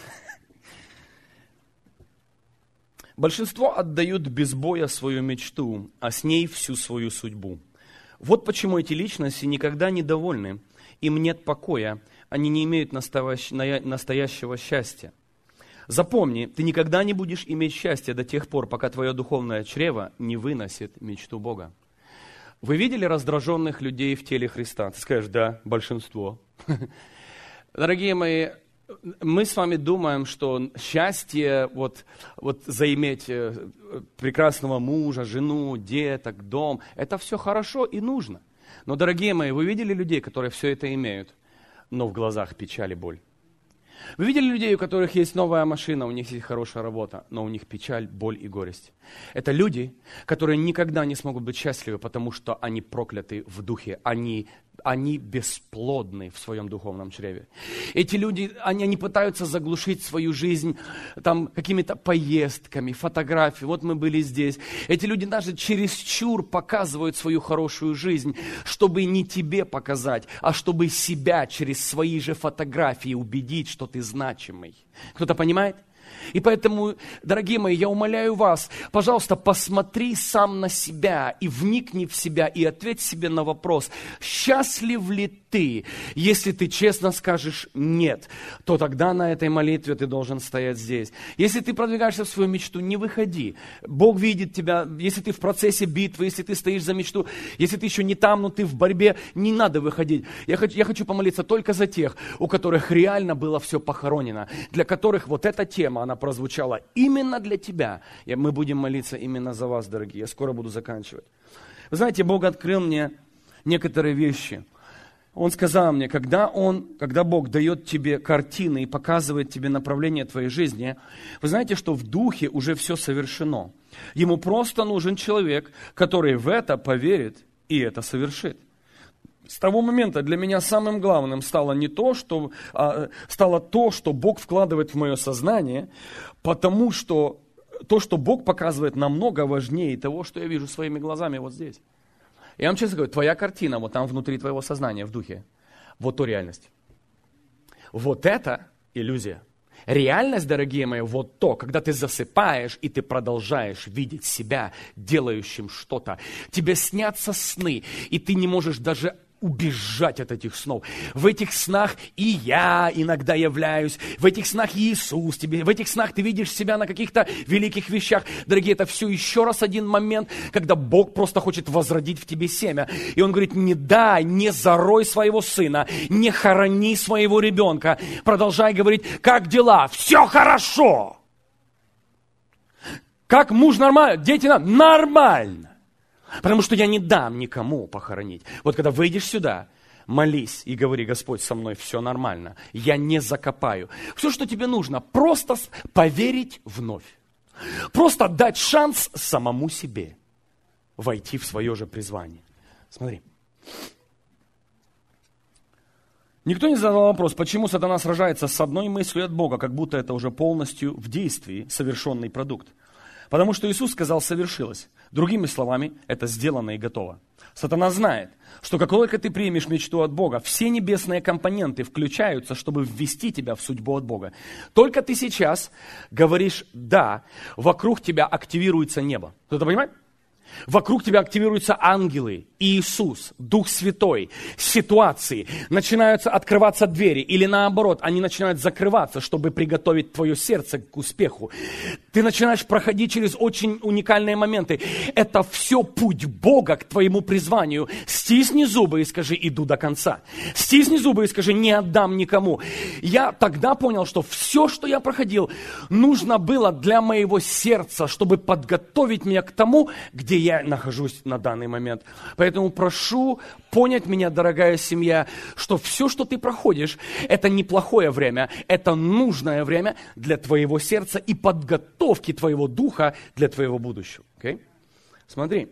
большинство отдают без боя свою мечту, а с ней всю свою судьбу. Вот почему эти личности никогда не довольны, им нет покоя, они не имеют настоящего счастья. Запомни, ты никогда не будешь иметь счастья до тех пор, пока твое духовное чрево не выносит мечту Бога. Вы видели раздраженных людей в теле Христа? Ты скажешь, да, большинство. Дорогие мои, мы с вами думаем, что счастье, вот, вот заиметь прекрасного мужа, жену, деток, дом, это все хорошо и нужно. Но, дорогие мои, вы видели людей, которые все это имеют, но в глазах печаль и боль? Вы видели людей, у которых есть новая машина, у них есть хорошая работа, но у них печаль, боль и горесть? Это люди, которые никогда не смогут быть счастливы, потому что они прокляты в духе, они, они бесплодны в своем духовном чреве. Эти люди, они, они пытаются заглушить свою жизнь там, какими-то поездками, фотографиями. Вот мы были здесь. Эти люди даже чересчур показывают свою хорошую жизнь, чтобы не тебе показать, а чтобы себя через свои же фотографии убедить, что ты значимый. Кто-то понимает? И поэтому, дорогие мои, я умоляю вас, пожалуйста, посмотри сам на себя и вникни в себя и ответь себе на вопрос, счастлив ли ты? Если ты честно скажешь «нет», то тогда на этой молитве ты должен стоять здесь. Если ты продвигаешься в свою мечту, не выходи. Бог видит тебя, если ты в процессе битвы, если ты стоишь за мечту, если ты еще не там, но ты в борьбе, не надо выходить. Я хочу, я хочу помолиться только за тех, у которых реально было все похоронено, для которых вот эта тема, она прозвучала именно для тебя. И мы будем молиться именно за вас, дорогие. Я скоро буду заканчивать. Вы знаете, Бог открыл мне некоторые вещи. Он сказал мне, когда, он, когда Бог дает тебе картины и показывает тебе направление твоей жизни, вы знаете, что в духе уже все совершено. Ему просто нужен человек, который в это поверит и это совершит. С того момента для меня самым главным стало не то, что, а, стало то, что Бог вкладывает в мое сознание, потому что то, что Бог показывает, намного важнее того, что я вижу своими глазами вот здесь. Я вам честно говорю, твоя картина вот там внутри твоего сознания, в духе, вот то реальность. Вот это иллюзия. Реальность, дорогие мои, вот то, когда ты засыпаешь, и ты продолжаешь видеть себя делающим что-то. Тебе снятся сны, и ты не можешь даже убежать от этих снов. В этих снах и я иногда являюсь, в этих снах Иисус тебе, в этих снах ты видишь себя на каких-то великих вещах. Дорогие, это все еще раз один момент, когда Бог просто хочет возродить в тебе семя. И Он говорит, не дай, не зарой своего сына, не хорони своего ребенка. Продолжай говорить, как дела? Все хорошо. Как муж нормально? Дети нормально. Потому что я не дам никому похоронить. Вот когда выйдешь сюда, молись и говори, Господь, со мной все нормально. Я не закопаю. Все, что тебе нужно, просто поверить вновь. Просто дать шанс самому себе войти в свое же призвание. Смотри. Никто не задал вопрос, почему сатана сражается с одной мыслью от Бога, как будто это уже полностью в действии совершенный продукт. Потому что Иисус сказал, совершилось. Другими словами, это сделано и готово. Сатана знает, что как только ты примешь мечту от Бога, все небесные компоненты включаются, чтобы ввести тебя в судьбу от Бога. Только ты сейчас говоришь «да», вокруг тебя активируется небо. Кто-то понимает? Вокруг тебя активируются ангелы, Иисус, Дух Святой, ситуации. Начинаются открываться двери или наоборот, они начинают закрываться, чтобы приготовить твое сердце к успеху. Ты начинаешь проходить через очень уникальные моменты. Это все путь Бога к твоему призванию. Стисни зубы и скажи, иду до конца. Стисни зубы и скажи, не отдам никому. Я тогда понял, что все, что я проходил, нужно было для моего сердца, чтобы подготовить меня к тому, где я нахожусь на данный момент. Поэтому прошу понять меня, дорогая семья, что все, что ты проходишь, это неплохое время, это нужное время для твоего сердца и подготовки твоего духа для твоего будущего. Okay? Смотри.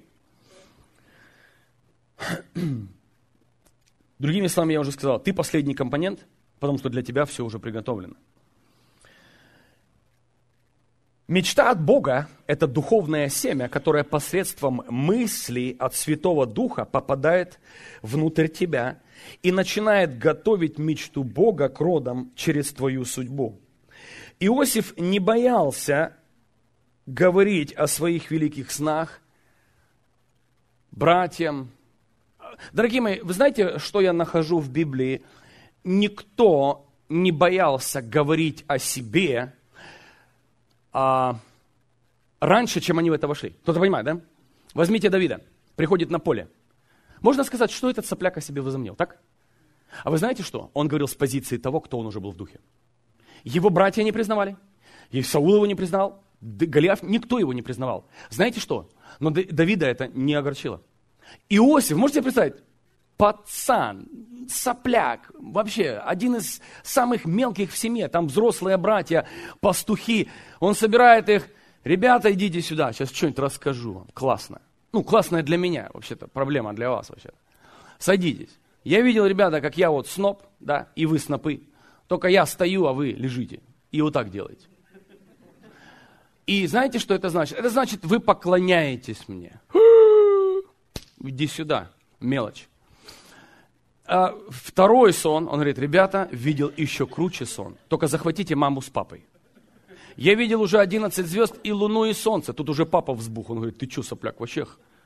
Другими словами, я уже сказал, ты последний компонент, потому что для тебя все уже приготовлено. Мечта от Бога – это духовное семя, которое посредством мысли от Святого Духа попадает внутрь тебя и начинает готовить мечту Бога к родам через твою судьбу. Иосиф не боялся говорить о своих великих снах братьям. Дорогие мои, вы знаете, что я нахожу в Библии? Никто не боялся говорить о себе А, раньше, чем они в это вошли. Кто-то понимает, да? Возьмите Давида, приходит на поле. Можно сказать, что этот сопляк о себе возомнил, так? А вы знаете что? Он говорил с позиции того, кто он уже был в духе. Его братья не признавали, и Саул его не признавал, Голиаф, никто его не признавал. Знаете что? Но Давида это не огорчило. Иосиф, можете себе представить? Пацан, сопляк, вообще один из самых мелких в семье, там взрослые братья, пастухи, он собирает их, ребята, идите сюда, сейчас что-нибудь расскажу вам, классно. Ну, классная для меня, вообще-то, проблема для вас, вообще-то. Садитесь. Я видел, ребята, как я вот сноп, да, и вы снопы, только я стою, а вы лежите, и вот так делаете. И знаете, что это значит? Это значит, вы поклоняетесь мне. Иди сюда, мелочь. А второй сон, он говорит, ребята, видел еще круче сон. Только захватите маму с папой. Я видел уже одиннадцать звезд и луну, и солнце. Тут уже папа взбух. Он говорит, ты что, сопляк, вообще?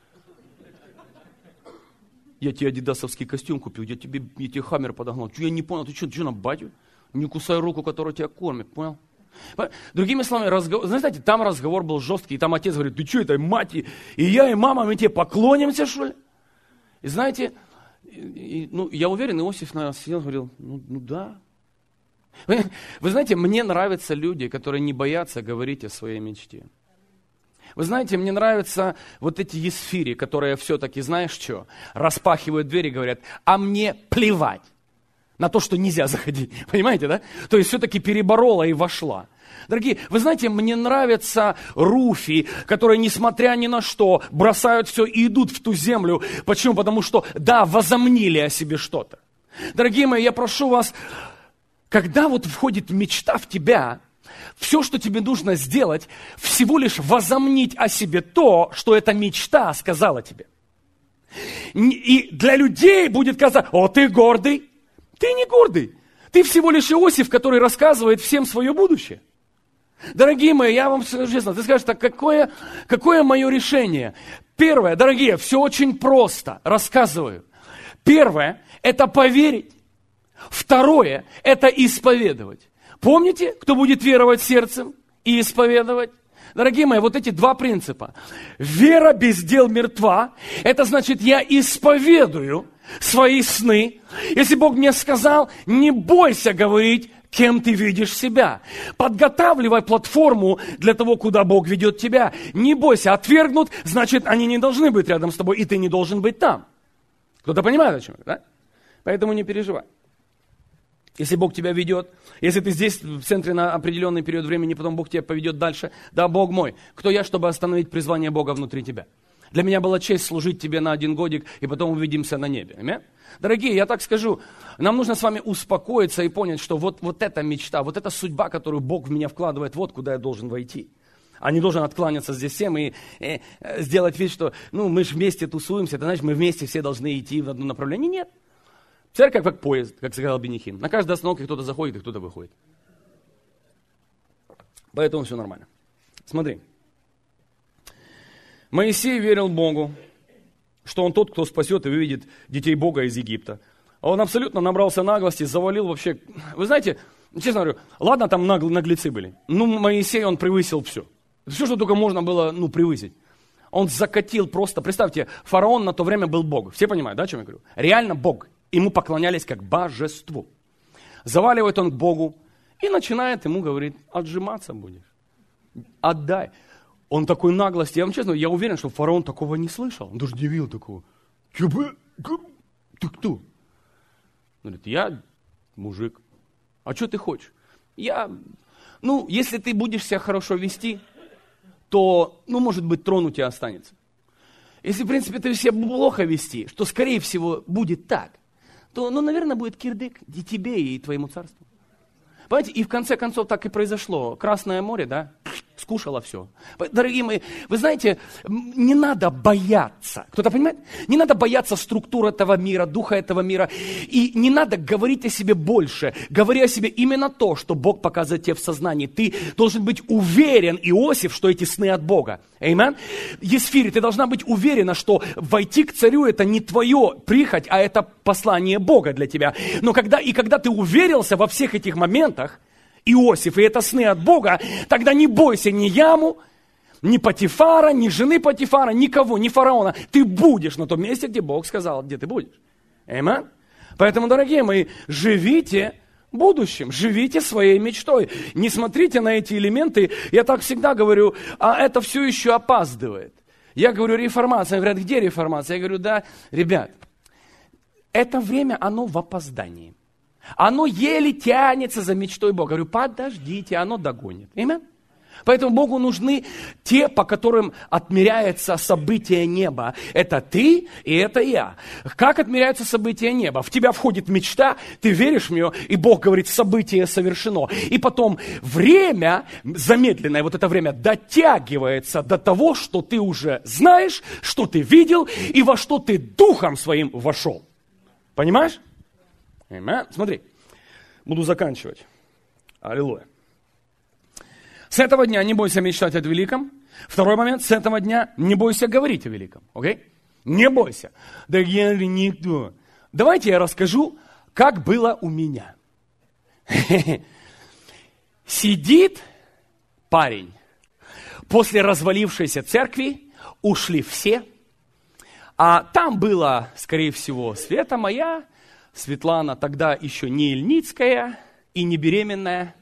Я тебе адидасовский костюм купил, я тебе, я тебе хаммер подогнал. Чё, я не понял, ты что, ты что на батю? Не кусай руку, которая тебя кормит, понял? Другими словами, разговор, знаете, там разговор был жесткий, и там отец говорит, ты что, это мать, и, и я, и мама, мы тебе поклонимся, что ли? И знаете... И, ну, я уверен, Иосиф наверное, сидел и говорил, ну, ну да. Вы, вы знаете, мне нравятся люди, которые не боятся говорить о своей мечте. Вы знаете, мне нравятся вот эти есфири, которые все-таки, знаешь что, распахивают двери и говорят, а мне плевать на то, что нельзя заходить. Понимаете, да? То есть все-таки переборола и вошла. Дорогие, вы знаете, мне нравятся руфи, которые, несмотря ни на что, бросают все и идут в ту землю. Почему? Потому что, да, возомнили о себе что-то. Дорогие мои, я прошу вас, когда вот входит мечта в тебя, все, что тебе нужно сделать, всего лишь возомнить о себе то, что эта мечта сказала тебе. И для людей будет казаться, о, ты гордый. Ты не гордый. Ты всего лишь Иосиф, который рассказывает всем свое будущее. Дорогие мои, я вам скажу честно, ты скажешь, так какое, какое мое решение? Первое, дорогие, все очень просто, рассказываю. Первое – это поверить. Второе – это исповедовать. Помните, кто будет веровать сердцем и исповедовать? Дорогие мои, вот эти два принципа. Вера без дел мертва. Это значит, я исповедую свои сны. Если Бог мне сказал, не бойся говорить, кем ты видишь себя. Подготавливай платформу для того, куда Бог ведет тебя. Не бойся, отвергнут, значит, они не должны быть рядом с тобой, и ты не должен быть там. Кто-то понимает, о чем я, да? Поэтому не переживай. Если Бог тебя ведет, если ты здесь в центре на определенный период времени, потом Бог тебя поведет дальше, да, Бог мой, кто я, чтобы остановить призвание Бога внутри тебя? Для меня была честь служить тебе на один годик, и потом увидимся на небе. Аминь? Дорогие, я так скажу, нам нужно с вами успокоиться и понять, что вот, вот эта мечта, вот эта судьба, которую Бог в меня вкладывает, вот куда я должен войти. А не должен откланяться здесь всем и э, сделать вид, что ну, мы же вместе тусуемся, ты знаешь, мы вместе все должны идти в одно направление. Нет. Церковь как поезд, как сказал Бенихим. На каждой остановке кто-то заходит и кто-то выходит. Поэтому все нормально. Смотри. Моисей верил Богу, что он тот, кто спасет и выведет детей Бога из Египта. А он абсолютно набрался наглости, завалил вообще... Вы знаете, честно говорю, ладно, там нагл- наглецы были. Ну, Моисей, он превысил все. Все, что только можно было, ну, превысить. Он закатил просто... Представьте, фараон на то время был Бог. Все понимают, да, о чем я говорю? Реально Бог. Ему поклонялись как божеству. Заваливает он к Богу и начинает ему говорить, отжиматься будешь. Отдай. Он такой наглости, я вам честно, я уверен, что фараон такого не слышал. Он даже удивил такого. Ты кто? Он говорит, я мужик. А что ты хочешь? Я, ну, если ты будешь себя хорошо вести, то, ну, может быть, трон у тебя останется. Если, в принципе, ты себя плохо вести, что, скорее всего, будет так, то, ну, наверное, будет кирдык и тебе, и твоему царству. Понимаете, и в конце концов так и произошло. Красное море, да, скушало все. Дорогие мои, вы знаете, не надо бояться. Кто-то понимает? Не надо бояться структур этого мира, духа этого мира. И не надо говорить о себе больше. Говори о себе именно то, что Бог показывает тебе в сознании. Ты должен быть уверен, Иосиф, что эти сны от Бога. Аминь. Есфири, ты должна быть уверена, что войти к царю это не твое прихоть, а это послание Бога для тебя. Но когда, и когда ты уверился во всех этих моментах, Иосиф, и это сны от Бога, тогда не бойся ни яму, ни Потифара, ни жены Потифара, никого, ни фараона. Ты будешь на том месте, где Бог сказал, где ты будешь. Аминь. Поэтому, дорогие мои, живите будущим, живите своей мечтой. Не смотрите на эти элементы. Я так всегда говорю, а это все еще опаздывает. Я говорю, реформация. Говорят, где реформация? Я говорю, да, ребят, это время, оно в опоздании. Оно еле тянется за мечтой Бога. Говорю, подождите, оно догонит. Аминь. Поэтому Богу нужны те, по которым отмеряется событие неба. Это ты и это я. Как отмеряются события неба? В тебя входит мечта, ты веришь в нее, и Бог говорит, событие совершено. И потом время, замедленное вот это время, дотягивается до того, что ты уже знаешь, что ты видел, и во что ты духом своим вошел. Понимаешь? Аминь. Смотри, буду заканчивать. Аллилуйя. С этого дня не бойся мечтать о великом. Второй момент, с этого дня не бойся говорить о великом. Окей? Не бойся. Да я ли никто. Давайте я расскажу, как было у меня. Сидит парень. После развалившейся церкви ушли все. А там была, скорее всего, Света моя, Светлана, тогда еще не Ильницкая и не беременная.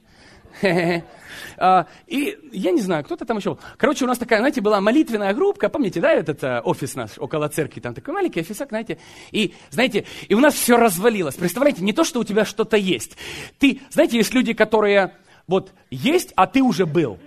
И я не знаю, кто-то там еще был. Короче, у нас такая, знаете, была молитвенная группа. Помните, да, этот офис наш около церкви? Там такой маленький офисок, знаете. И, знаете, и у нас все развалилось. Представляете, не то, что у тебя что-то есть. Ты, знаете, есть люди, которые вот есть, а ты уже был.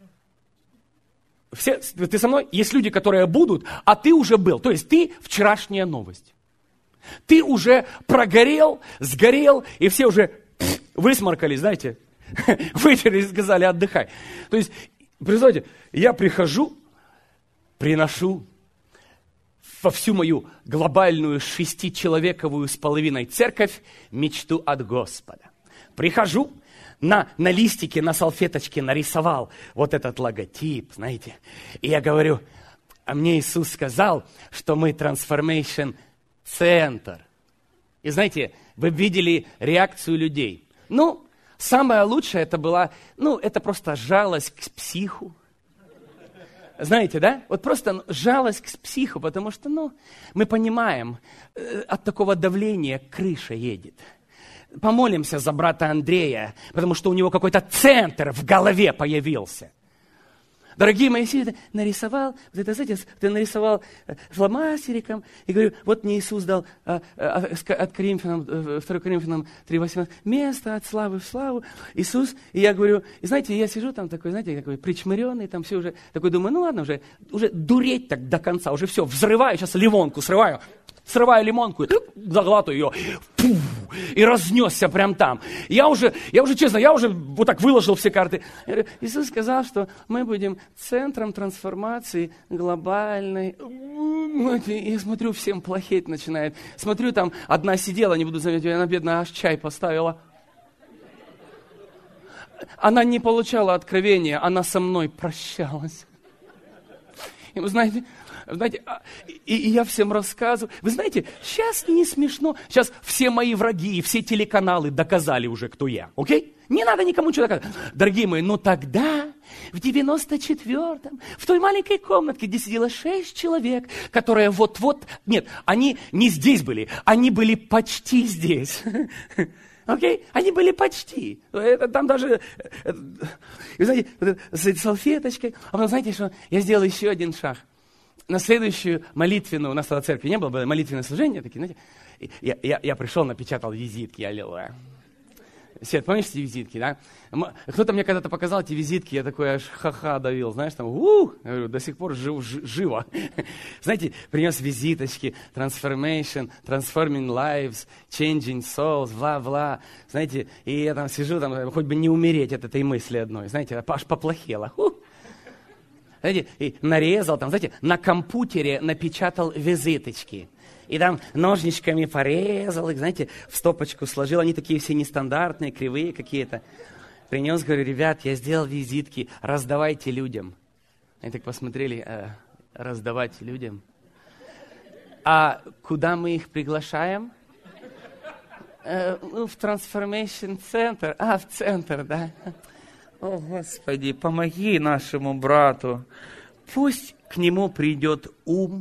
Все, ты со мной? Есть люди, которые будут, а ты уже был. То есть ты вчерашняя новость. Ты уже прогорел, сгорел, и все уже высморкались, знаете. Вытерли и сказали, отдыхай. То есть, представьте, я прихожу, приношу во всю мою глобальную шестичеловековую с половиной церковь мечту от Господа. Прихожу, на, на листике, на салфеточке нарисовал вот этот логотип, знаете. И я говорю, а мне Иисус сказал, что мы Transformation Центр. И знаете, вы видели реакцию людей. Ну, самое лучшее это была, ну, это просто жалость к психу. Знаете, да? Вот просто жалость к психу, потому что, ну, мы понимаем, э, от такого давления крыша едет. Помолимся за брата Андрея, потому что у него какой-то центр в голове появился. Дорогие мои, я нарисовал, вот это, знаете, ты нарисовал фломастериком, и говорю, вот мне Иисус дал а, а, от Коринфянам, второе Коринфянам три восемнадцать, место от славы в славу, Иисус, и я говорю, и знаете, я сижу там такой, знаете, такой причмыренный, там все уже, такой думаю, ну ладно, уже, уже дуреть так до конца, уже все, взрываю, сейчас лимонку срываю, срываю лимонку, заглатываю ее, фу, и разнесся прям там. Я уже, я уже, честно, я уже вот так выложил все карты. Я говорю, Иисус сказал, что мы будем центром трансформации глобальной. Я смотрю, всем плохеть начинает. Смотрю, там одна сидела, не буду заметить, она бедная аж чай поставила. Она не получала откровения, она со мной прощалась. И вы знаете, Знаете, и, и я всем рассказываю. Вы знаете, сейчас не смешно. Сейчас все мои враги и все телеканалы доказали уже, кто я. Окей? Не надо никому ничего доказывать. Дорогие мои, но тогда, в девяносто четвёртом, в той маленькой комнатке, где сидело шесть человек, которые вот-вот... Нет, они не здесь были, они были почти здесь. Окей? Okay? Они были почти. Это, там даже... Это, вы знаете, вот это, с этой салфеточкой. А потом, знаете что? Я сделал еще один шаг. На следующую молитвенную, у нас тогда церкви не было, было молитвенное служение, такие, знаете, я, я, я пришел, напечатал визитки, аллилуйя. Свет, помнишь эти визитки, да? Кто-то мне когда-то показал эти визитки, я такой аж ха-ха давил, знаешь, там, у я говорю, до сих пор жив, жив, живо. Знаете, принес визиточки, transformation, transforming lives, changing souls, бла-бла. Знаете, и я там сижу, там, хоть бы не умереть от этой мысли одной, знаете, аж поплохело. У. Знаете, и нарезал, там, знаете, на компьютере напечатал визиточки. И там ножничками порезал их, знаете, в стопочку сложил. Они такие все нестандартные, кривые какие-то. Принес, говорю, ребят, я сделал визитки, раздавайте людям. Они так посмотрели, э, раздавать людям. А куда мы их приглашаем? Э, ну, в Transformation Center. А, в центр, да. О, Господи, помоги нашему брату. Пусть к нему придет ум.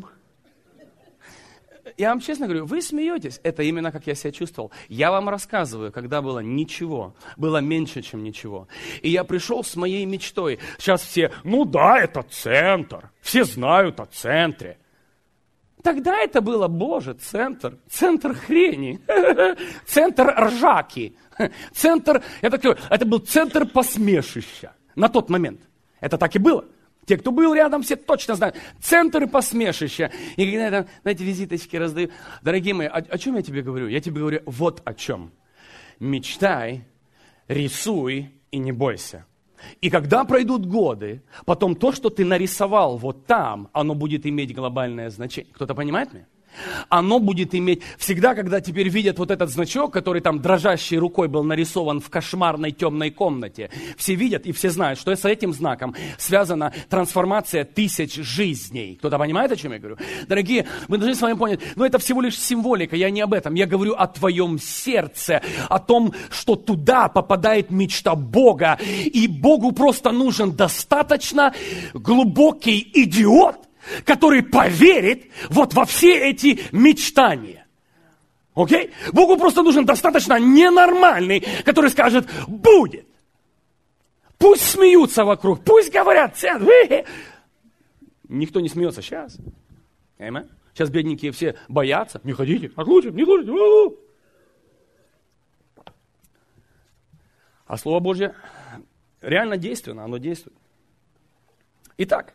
Я вам честно говорю, вы смеетесь. Это именно как я себя чувствовал. Я вам рассказываю, когда было ничего. Было меньше, чем ничего. И я пришел с моей мечтой. Сейчас все, ну да, это центр. Все знают о центре. Тогда это было, боже, центр. Центр хрени. Центр ржаки. Центр, это, это был центр посмешища на тот момент. Это так и было. Те, кто был рядом, все точно знают. Центр посмешища. И когда я там, знаете, визиточки раздаю. Дорогие мои, о, о чем я тебе говорю? Я тебе говорю вот о чем. Мечтай, рисуй и не бойся. И когда пройдут годы, потом то, что ты нарисовал вот там, оно будет иметь глобальное значение. Кто-то понимает меня? Оно будет иметь... Всегда, когда теперь видят вот этот значок, который там дрожащей рукой был нарисован в кошмарной темной комнате, все видят и все знают, что с этим знаком связана трансформация тысяч жизней. Кто-то понимает, о чем я говорю? Дорогие, мы должны с вами понять, но это всего лишь символика, я не об этом. Я говорю о твоем сердце, о том, что туда попадает мечта Бога, и Богу просто нужен достаточно глубокий идиот, который поверит вот во все эти мечтания. Окей? Богу просто нужен достаточно ненормальный, который скажет, будет. Пусть смеются вокруг, пусть говорят, никто не смеется сейчас. Amen? Сейчас бедненькие все боятся, не ходите, отлучим, не слушайте. А Слово Божье реально действенно, оно действует. Итак,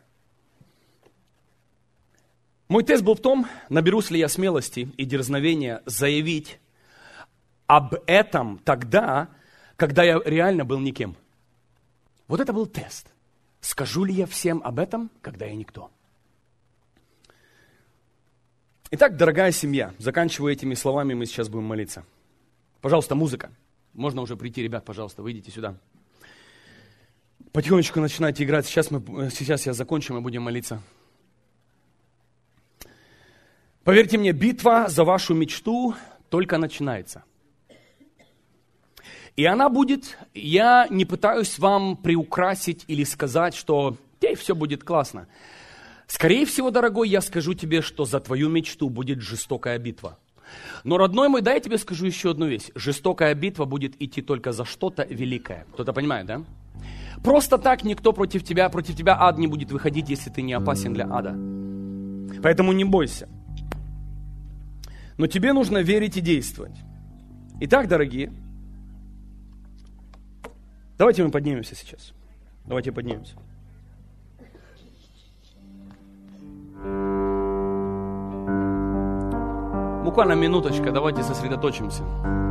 мой тест был в том, наберусь ли я смелости и дерзновения заявить об этом тогда, когда я реально был никем. Вот это был тест. Скажу ли я всем об этом, когда я никто? Итак, дорогая семья, заканчивая этими словами, мы сейчас будем молиться. Пожалуйста, музыка. Можно уже прийти, ребят, пожалуйста, выйдите сюда. Потихонечку начинайте играть. Сейчас, мы, сейчас я закончу, мы будем молиться. Поверьте мне, битва за вашу мечту только начинается. И она будет, я не пытаюсь вам приукрасить или сказать, что ей все будет классно. Скорее всего, дорогой, я скажу тебе, что за твою мечту будет жестокая битва. Но, родной мой, дай я тебе скажу еще одну вещь. Жестокая битва будет идти только за что-то великое. Кто-то понимает, да? Просто так никто против тебя, против тебя ад не будет выходить, если ты не опасен для ада. Поэтому не бойся. Но тебе нужно верить и действовать. Итак, дорогие, давайте мы поднимемся сейчас. Давайте поднимемся. Буквально минуточка, давайте сосредоточимся.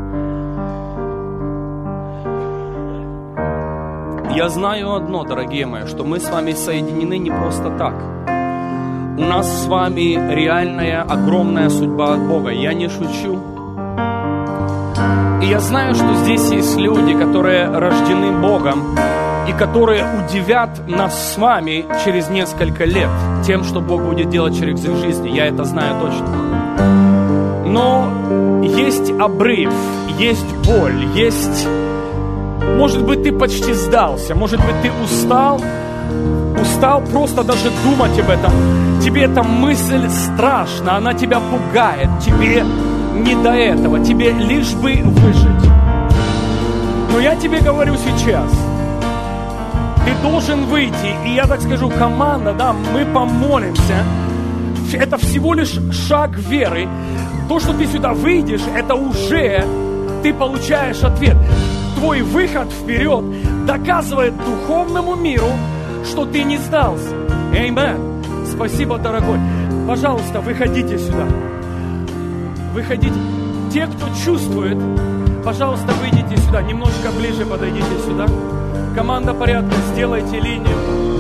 Я знаю одно, дорогие мои, что мы с вами соединены не просто так. У нас с вами реальная, огромная судьба от Бога. Я не шучу. И я знаю, что здесь есть люди, которые рождены Богом, и которые удивят нас с вами через несколько лет тем, что Бог будет делать через их жизни. Я это знаю точно. Но есть обрыв, есть боль, есть... Может быть, ты почти сдался, может быть, ты устал, устал просто даже думать об этом. Тебе эта мысль страшна, она тебя пугает, тебе не до этого, тебе лишь бы выжить. Но я тебе говорю сейчас, ты должен выйти, и я так скажу, команда, да, мы помолимся. Это всего лишь шаг веры. То, что ты сюда выйдешь, это уже ты получаешь ответ. Твой выход вперед доказывает духовному миру, что ты не сдался. Аминь. Спасибо, дорогой. Пожалуйста, выходите сюда. Выходите. Те, кто чувствует, пожалуйста, выйдите сюда. Немножко ближе подойдите сюда. Команда порядка, сделайте линию.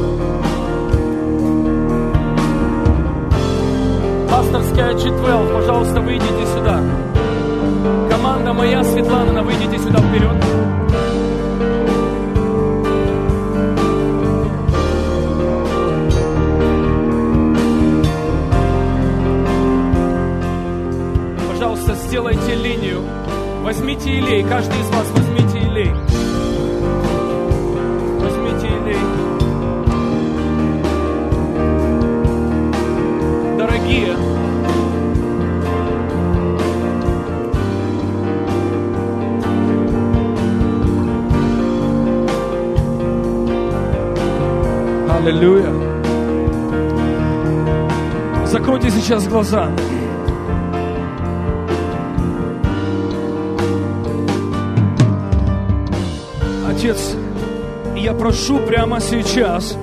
Пасторская джи двенадцать, пожалуйста, выйдите сюда. Команда моя, Светлана, выйдите сюда вперед. Пожалуйста, сделайте линию. Возьмите елей, каждый из вас возьмите елей. Возьмите елей. Дорогие, аллилуйя. Закройте сейчас глаза. Отец, я прошу прямо сейчас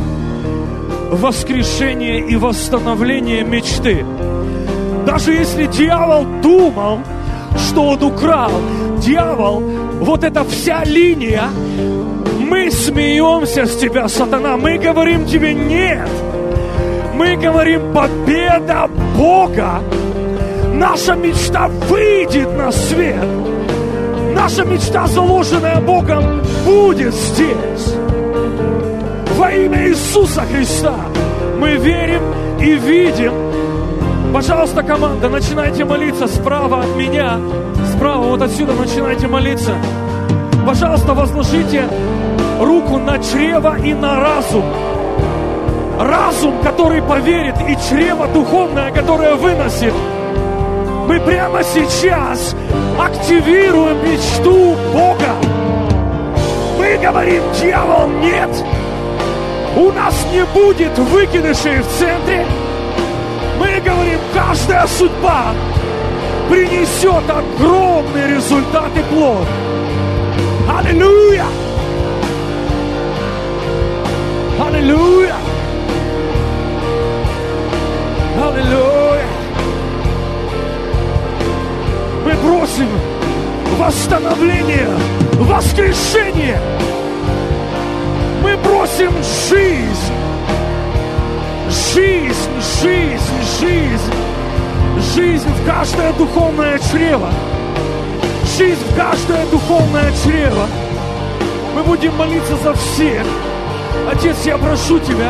воскрешение и восстановление мечты. Даже если дьявол думал, что он украл, дьявол, вот эта вся линия, мы смеемся с тебя, сатана. Мы говорим тебе нет. Мы говорим победа Бога. Наша мечта выйдет на свет. Наша мечта, заложенная Богом, будет здесь. Во имя Иисуса Христа мы верим и видим. Пожалуйста, команда, начинайте молиться справа от меня. Справа, вот отсюда начинайте молиться. Пожалуйста, возложите руку на чрево и на разум. Разум, который поверит, и чрево духовное, которое выносит. Мы прямо сейчас активируем мечту Бога. Мы говорим, дьявол, нет. У нас не будет выкидышей в центре. Мы говорим, каждая судьба принесет огромный результат и плод. Аллилуйя! Аллилуйя! Аллилуйя! Мы просим восстановление, воскрешение. Мы просим жизнь, жизнь, жизнь, жизнь, жизнь в каждое духовное чрево, жизнь в каждое духовное чрево. Мы будем молиться за всех. Отец, я прошу Тебя,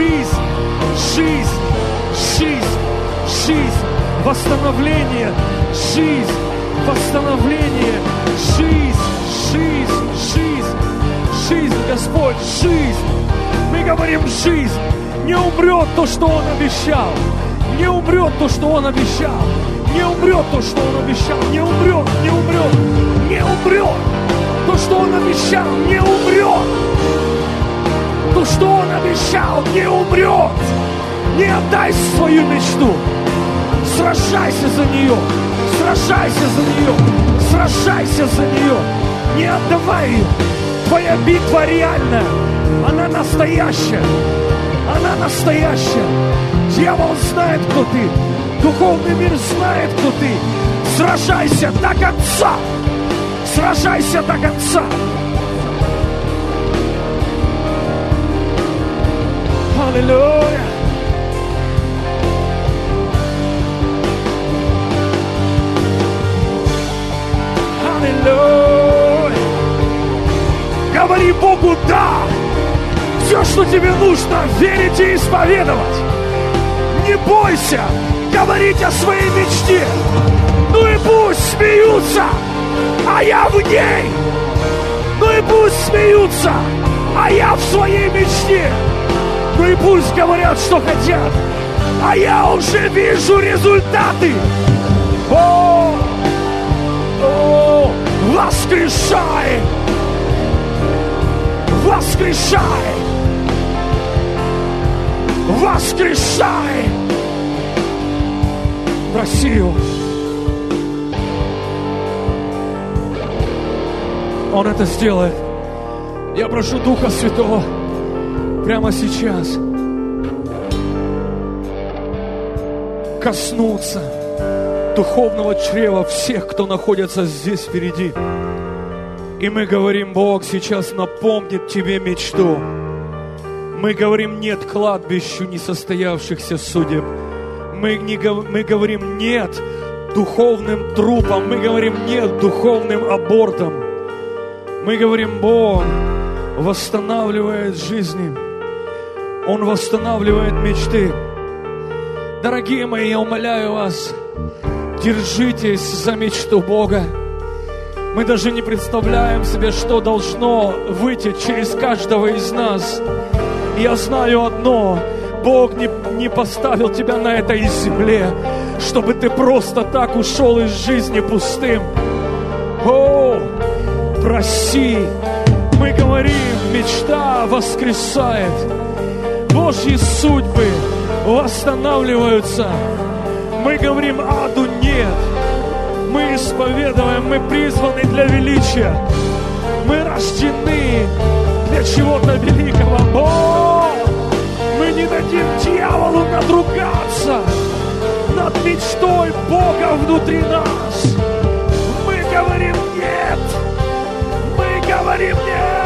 жизнь, жизнь, жизнь, жизнь, восстановление, жизнь, восстановление, жизнь, жизнь, жизнь, жизнь, Господь, жизнь. Мы говорим жизнь. Не умрет то, что Он обещал. Не умрет то, что Он обещал. Не умрет то, что Он обещал. Не умрет, не умрет, не умрет. То, что Он обещал, не умрет. То, что Он обещал, не умрет. Не отдай свою мечту. Сражайся за нее. Сражайся за нее. Сражайся за нее. Не отдавай ее. Твоя битва реальная. Она настоящая. Она настоящая. Дьявол знает, кто ты. Духовный мир знает, кто ты. Сражайся до конца. Сражайся до конца. Аллилуйя. Аллилуйя. Говори Богу «да». Все, что тебе нужно, верить и исповедовать. Не бойся говорить о своей мечте. Ну и пусть смеются, а я в ней. Ну и пусть смеются, а я в своей мечте. Ну и пусть говорят, что хотят, а я уже вижу результаты. О, о, воскрешай, воскрешай, воскрешай Россию. Он это сделает. Я прошу Духа Святого прямо сейчас коснуться духовного чрева всех, кто находится здесь впереди. И мы говорим: Бог сейчас напомнит тебе мечту. Мы говорим нет кладбищу несостоявшихся судеб. Мы, не, мы говорим нет духовным трупам. Мы говорим нет духовным абортам. Мы говорим: Бог восстанавливает жизни. Он восстанавливает мечты. Дорогие мои, я умоляю вас, держитесь за мечту Бога. Мы даже не представляем себе, что должно выйти через каждого из нас. Я знаю одно: Бог не, не поставил тебя на этой земле, чтобы ты просто так ушел из жизни пустым. О, проси. Мы говорим, мечта воскресает. Божьи судьбы восстанавливаются. Мы говорим, аду нет. Мы исповедуем, мы призваны для величия. Мы рождены для чего-то великого. О, мы не дадим дьяволу надругаться над мечтой Бога внутри нас. Мы говорим нет. Мы говорим нет.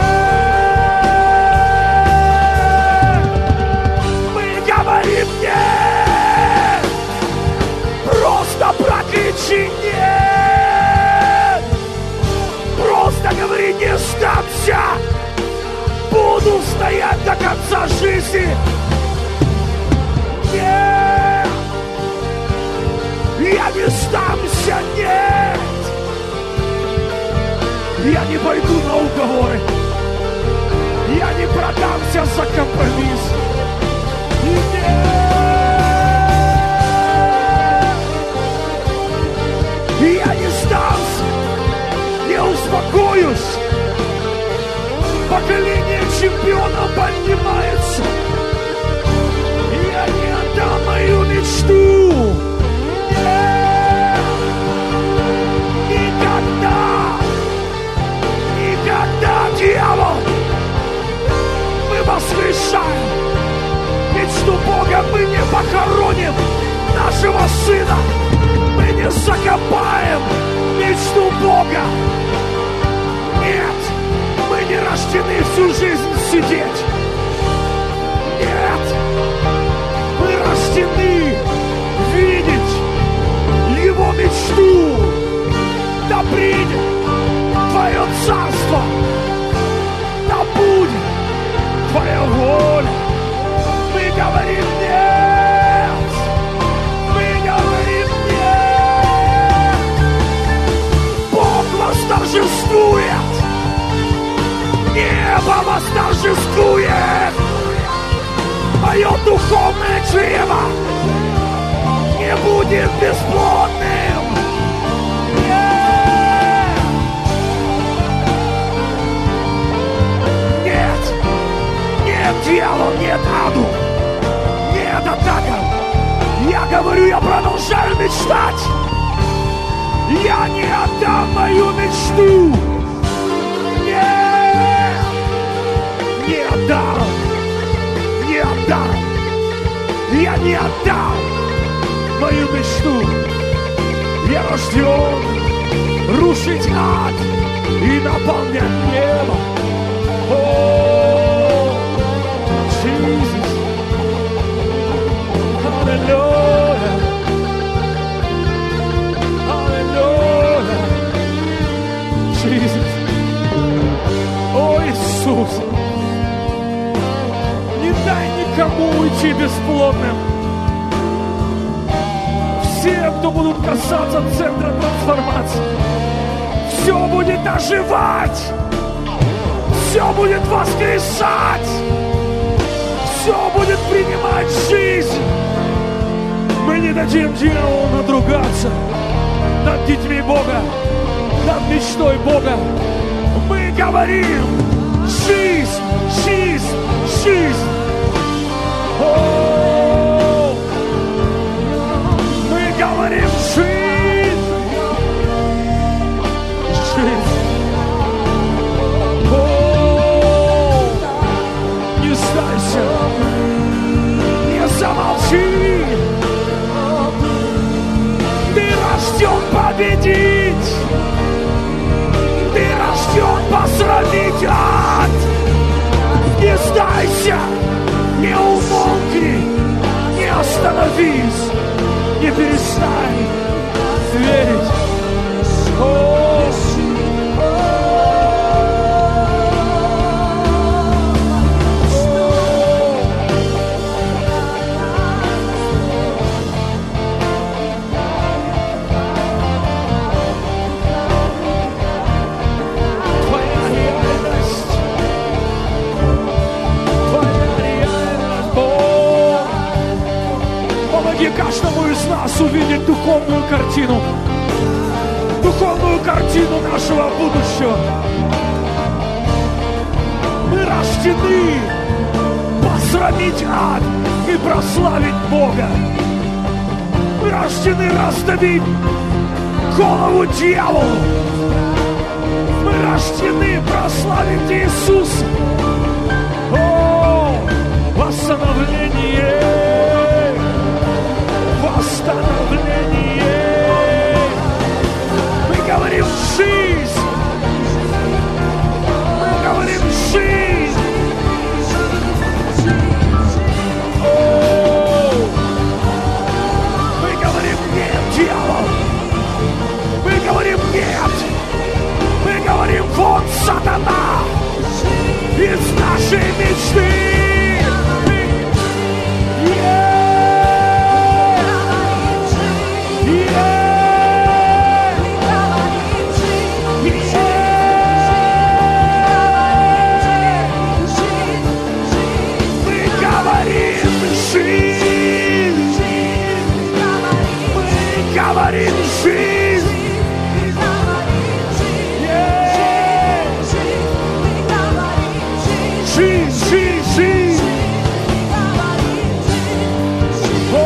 Мы говорим нет. Просто прокричи нет. Просто говори: не сдамся. Буду стоять до конца жизни. Нет. Я не сдамся. Нет. Я не пойду на уговоры. Я не продамся за компромисс. И нет. Я не сдамся. Не успокоюсь. Поколение чемпионов поднимается. Я не отдам мою мечту. Нет. Никогда. Никогда, дьявол. Мы воскрешаем мечту Бога. Мы не похороним нашего сына. Мы не закопаем мечту Бога. Нет. Мы не рождены всю жизнь сидеть. Нет. Мы рождены видеть Его мечту. Да придет Твое царство. Да будет Твоя воля. Мы говорим нет. Мы говорим нет. небо восторжествует. Мое духовное чрево не будет бесплодным. Нет! Нет! Нет, дьявол, нет, аду! Нет, атака! Я говорю, я продолжаю мечтать! Я не отдам мою мечту! Нет! Не отдам! Не отдам! Я не отдам мою мечту! Я рожден рушить ад и наполнять небо! О, Jesus! Hallelujah! Hallelujah! Jesus! О, Иисус! Не дай никому уйти бесплодным! Все, кто будут касаться центра трансформации, все будет оживать, все будет воскресать, все будет принимать жизнь. Мы не дадим дьяволу надругаться над детьми Бога, над мечтой Бога. Мы говорим: жизнь, жизнь, жизнь. О, мы говорим: жизнь, жизнь. О, не сдайся, не замолчи. Ты рожден победить, ты рожден посрамить ад. Не сдайся, не умолкни, не остановись, не перестань верить. О, каждому из нас увидеть духовную картину, духовную картину нашего будущего. Мы рождены посрамить ад и прославить Бога. Мы рождены раздавить голову дьяволу. Мы рождены прославить Иисуса. О, восстановление! Восстановление. Мы говорим жизнь. Мы говорим жизнь. О, мы говорим нет, дьявол. Мы говорим нет. Мы говорим вон сатана из нашей мечты. Говорим жизнь. Жизнь, жизнь, жизнь. О,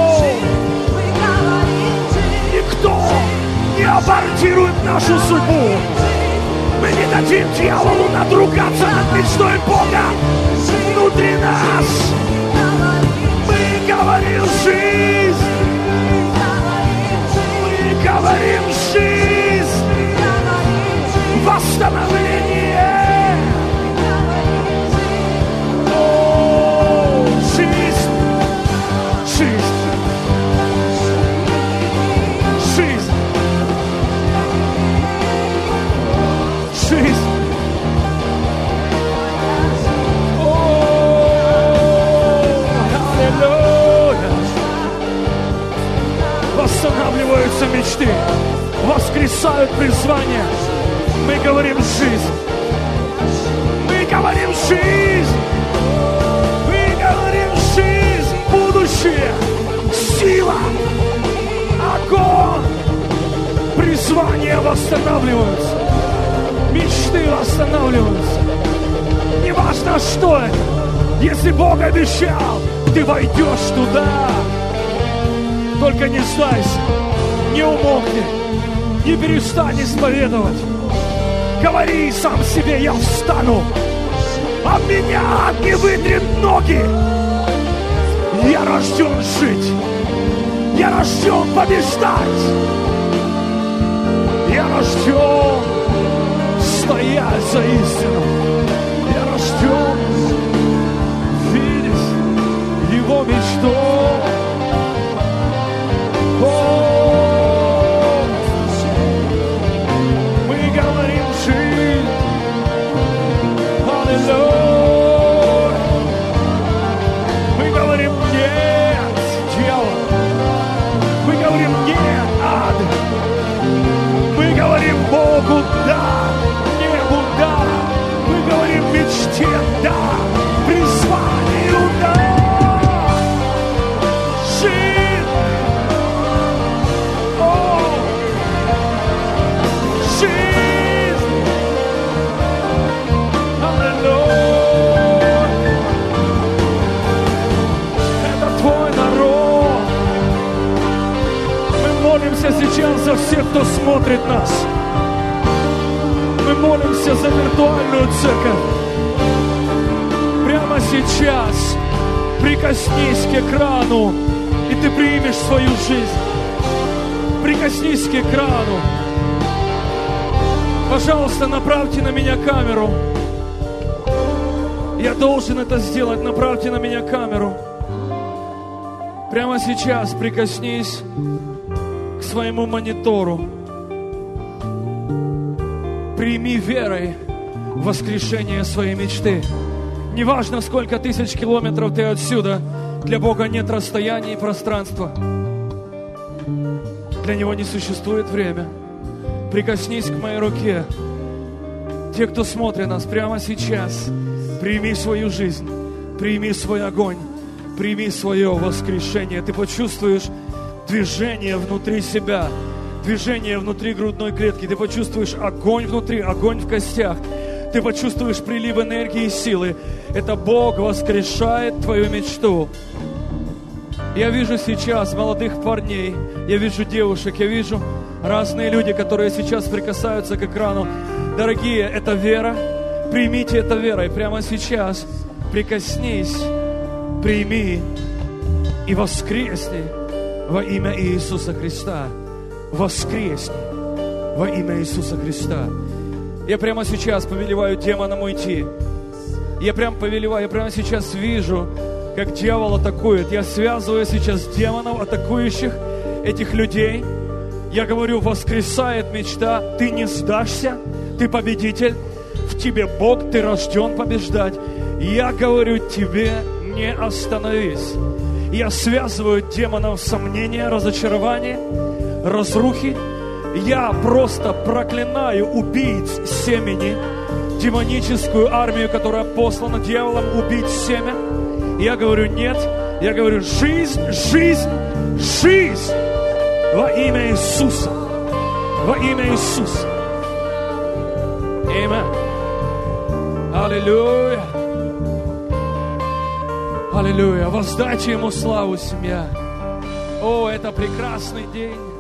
никто не абортирует нашу судьбу. Мы не дадим дьяволу надругаться над мечтой Бога внутри нас. Мы говорим жизнь. Говорим жизнь, восстановление. О, жизнь, жизнь, жизнь, жизнь. О, аллилуйя. Восстанавливаются мечты, воскресают призвания. Мы говорим жизнь. Мы говорим восстанавливаются. Мечты восстанавливаются. Неважно, что это. Если Бог обещал, ты войдешь туда. Только не сдайся, не умолкни, не перестань исповедовать. Говори сам себе: я встану, от меня не вытрет ноги. Я рожден жить, я рожден побеждать, я рожден стоять за истину, я рожден видеть Его мечту. О, мы говорим жизнь, аллилуйя. Мы говорим нет, дьявол. Мы говорим нет, ад. Мы говорим Богу да, небу да. Мы говорим мечте да, призванию да. Жизнь. О, жизнь. Аллилуйя. Это твой народ. Мы молимся сейчас за всех, кто смотрит нас. Мы молимся за виртуальную церковь. Прямо сейчас прикоснись к экрану, и ты примешь свою жизнь. Прикоснись к экрану. Пожалуйста, направьте на меня камеру. Я должен это сделать. Направьте на меня камеру. Прямо сейчас прикоснись к своему монитору. Прими верой воскрешение своей мечты. Неважно, сколько тысяч километров ты отсюда, для Бога нет расстояния и пространства. Для Него не существует время. Прикоснись к моей руке. Те, кто смотрит нас прямо сейчас, прими свою жизнь, прими свой огонь, прими свое воскрешение. Ты почувствуешь движение внутри себя, движение внутри грудной клетки. Ты почувствуешь огонь внутри, огонь в костях. Ты почувствуешь прилив энергии и силы. Это Бог воскрешает твою мечту. Я вижу сейчас молодых парней, я вижу девушек, я вижу разные люди, которые сейчас прикасаются к экрану. Дорогие, это вера. Примите это верой прямо сейчас. Прикоснись, прими и воскресни во имя Иисуса Христа. Воскресни во имя Иисуса Христа. Я прямо сейчас повелеваю демонам уйти. Я прямо повелеваю, я прямо сейчас вижу, как дьявол атакует. Я связываю сейчас демонов, атакующих этих людей. Я говорю, воскресает мечта. Ты не сдашься, ты победитель. В тебе Бог, ты рожден побеждать. Я говорю тебе, не остановись. Я связываю демонов сомнения, разочарования, разрухи. Я просто проклинаю убийц семени, демоническую армию, которая послана дьяволом убить семя. Я говорю нет, я говорю жизнь, жизнь, жизнь во имя Иисуса, во имя Иисуса. Аминь. Аллилуйя. Аллилуйя. Воздайте Ему славу, семья. О, это прекрасный день.